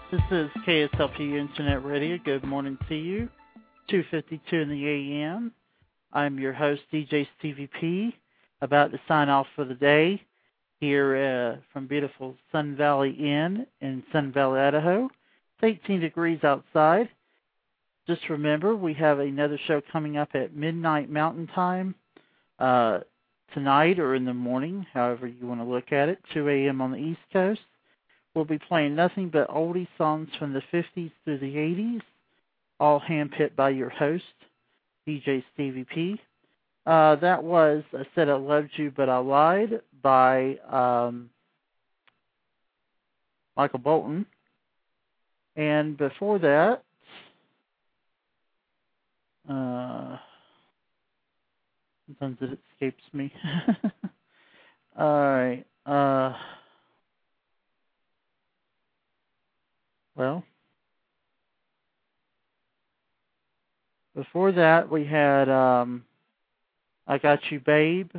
This is K S L P Internet Radio. Good morning to you. two fifty-two in the A M. I'm your host, D J Stevie P, about to sign off for the day here uh, from beautiful Sun Valley Inn in Sun Valley, Idaho. It's eighteen degrees outside. Just remember, we have another show coming up at midnight Mountain Time uh, tonight or in the morning, however you want to look at it, two a.m. on the East Coast. We'll be playing nothing but oldie songs from the fifties through the eighties, all handpicked by your host, D J Stevie P. Uh, that was I Said I Loved You, But I Lied by um, Michael Bolton. And before that, uh, sometimes it escapes me. All right. Uh, well, before that, we had um, I Got You, Babe.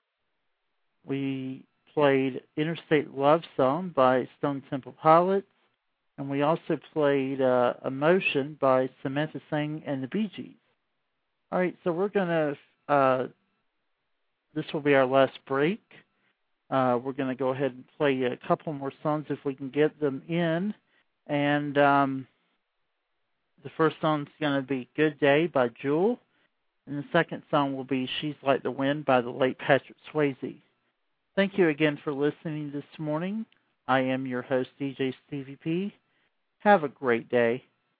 We played Interstate Love Song by Stone Temple Pilots. And we also played uh, Emotion by Samantha Singh and the Bee Gees. All right, so we're going to, uh, this will be our last break. Uh, we're going to go ahead and play a couple more songs if we can get them in. And um, the first song's going to be Good Day by Jewel. And the second song will be She's Like the Wind by the late Patrick Swayze. Thank you again for listening this morning. I am your host, D J Stevie P. Have a great day.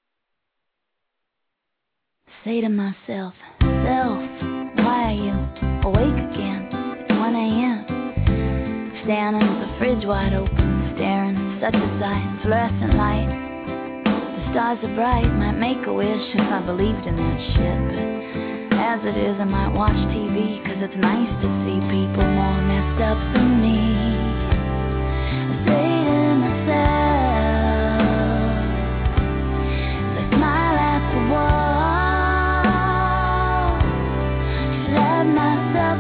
Say to myself, self, why are you awake again? It's one a.m. Standing with the fridge wide open, staring at such a sight, fluorescent light. The stars are bright, might make a wish if I believed in that shit. But as it is, I might watch T V, cause it's nice to see people more messed up than me. I say to myself, smile at the wall, let myself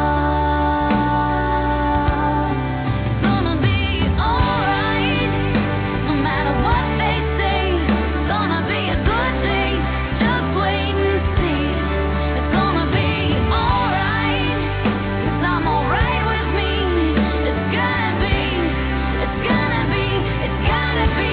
fall. It's gonna be alright, no matter what they say. It's gonna be a good day, just wait and see. It's gonna be alright, cause I'm alright with me. It's gonna be, it's gonna be, it's gotta be.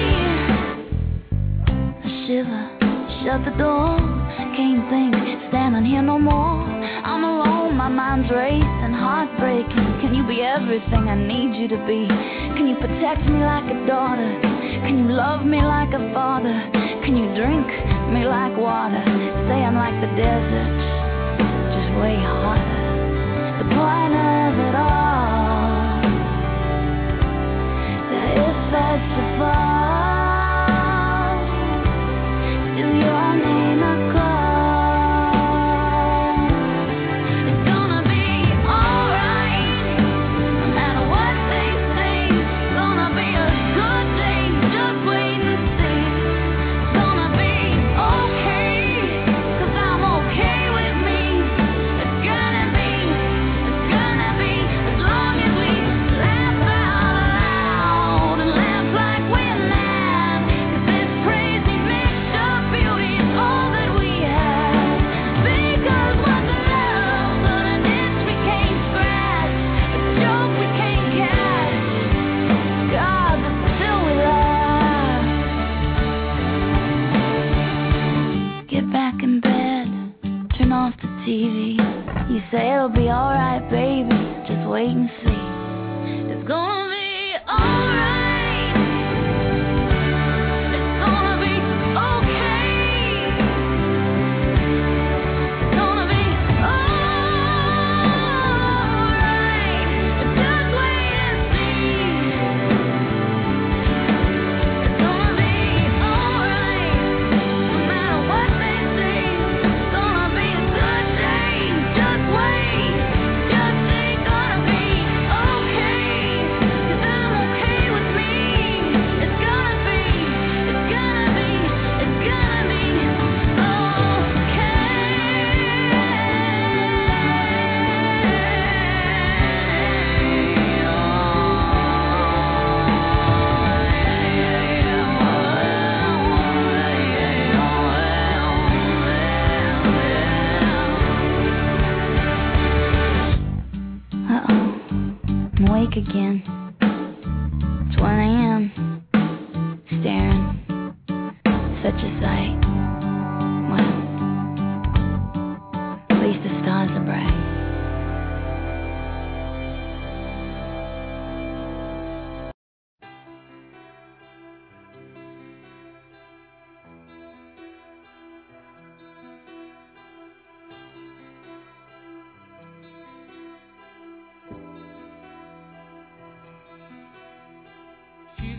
I shiver. Shut the door, can't think, standing here no more. I'm alone, my mind's racing, heartbreaking. Can you be everything I need you to be? Can you protect me like a daughter? Can you love me like a father? Can you drink me like water? Say I'm like the desert, just way hotter. The point of it all, that if that's the fall, your name I call. It's gonna be alright, no matter what they say. It's gonna be a good day, just wait and see. It's gonna be okay, cause I'm okay with me. It's gonna be, it's gonna be,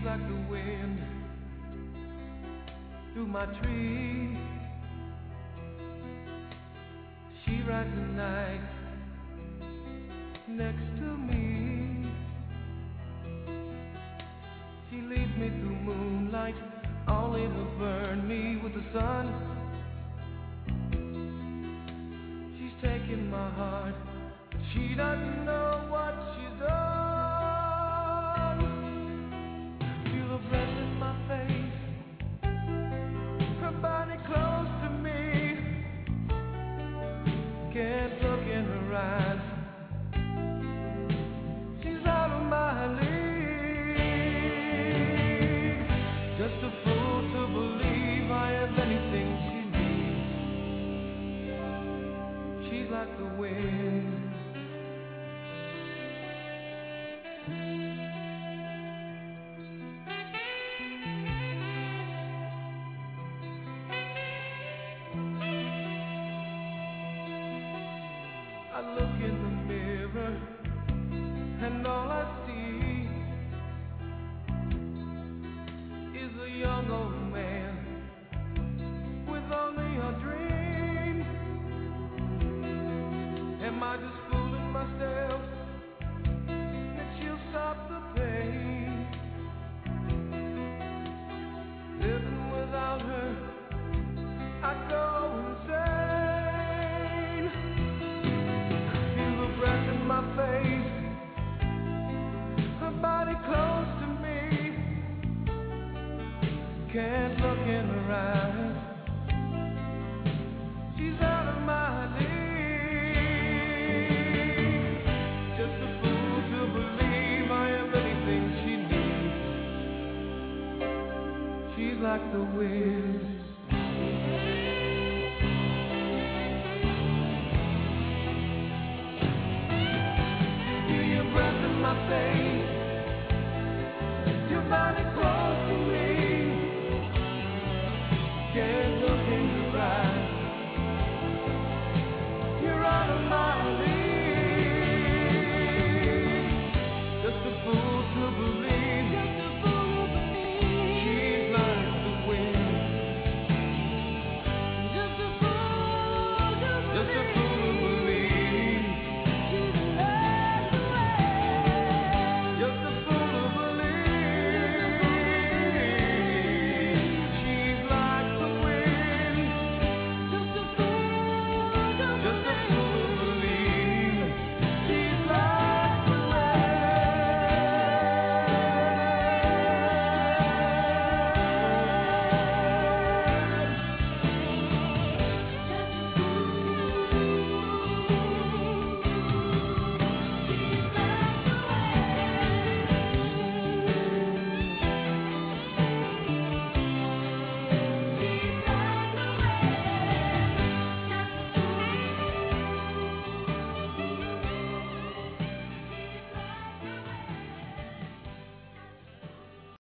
like the wind through my tree. She rides the night next to me. She leads me through moonlight, only to burn me with the sun. She's taking my heart, but she doesn't know what she's done. Feel her breath in my face, her body close to me. Can't look in her eyes, she's out of my league. Just a fool to believe I have anything she needs. She's like the wind. I look in the mirror and all I see is a young old man with only a dream. Am I just fooling myself that she'll stop the pain? Living without her, I go insane. Feel the breath in my face, her body close to me. Can't look in her eyes, she's out of my league. Just a fool to believe I am anything she needs. She's like the wind. Feel your breath in my face, your body close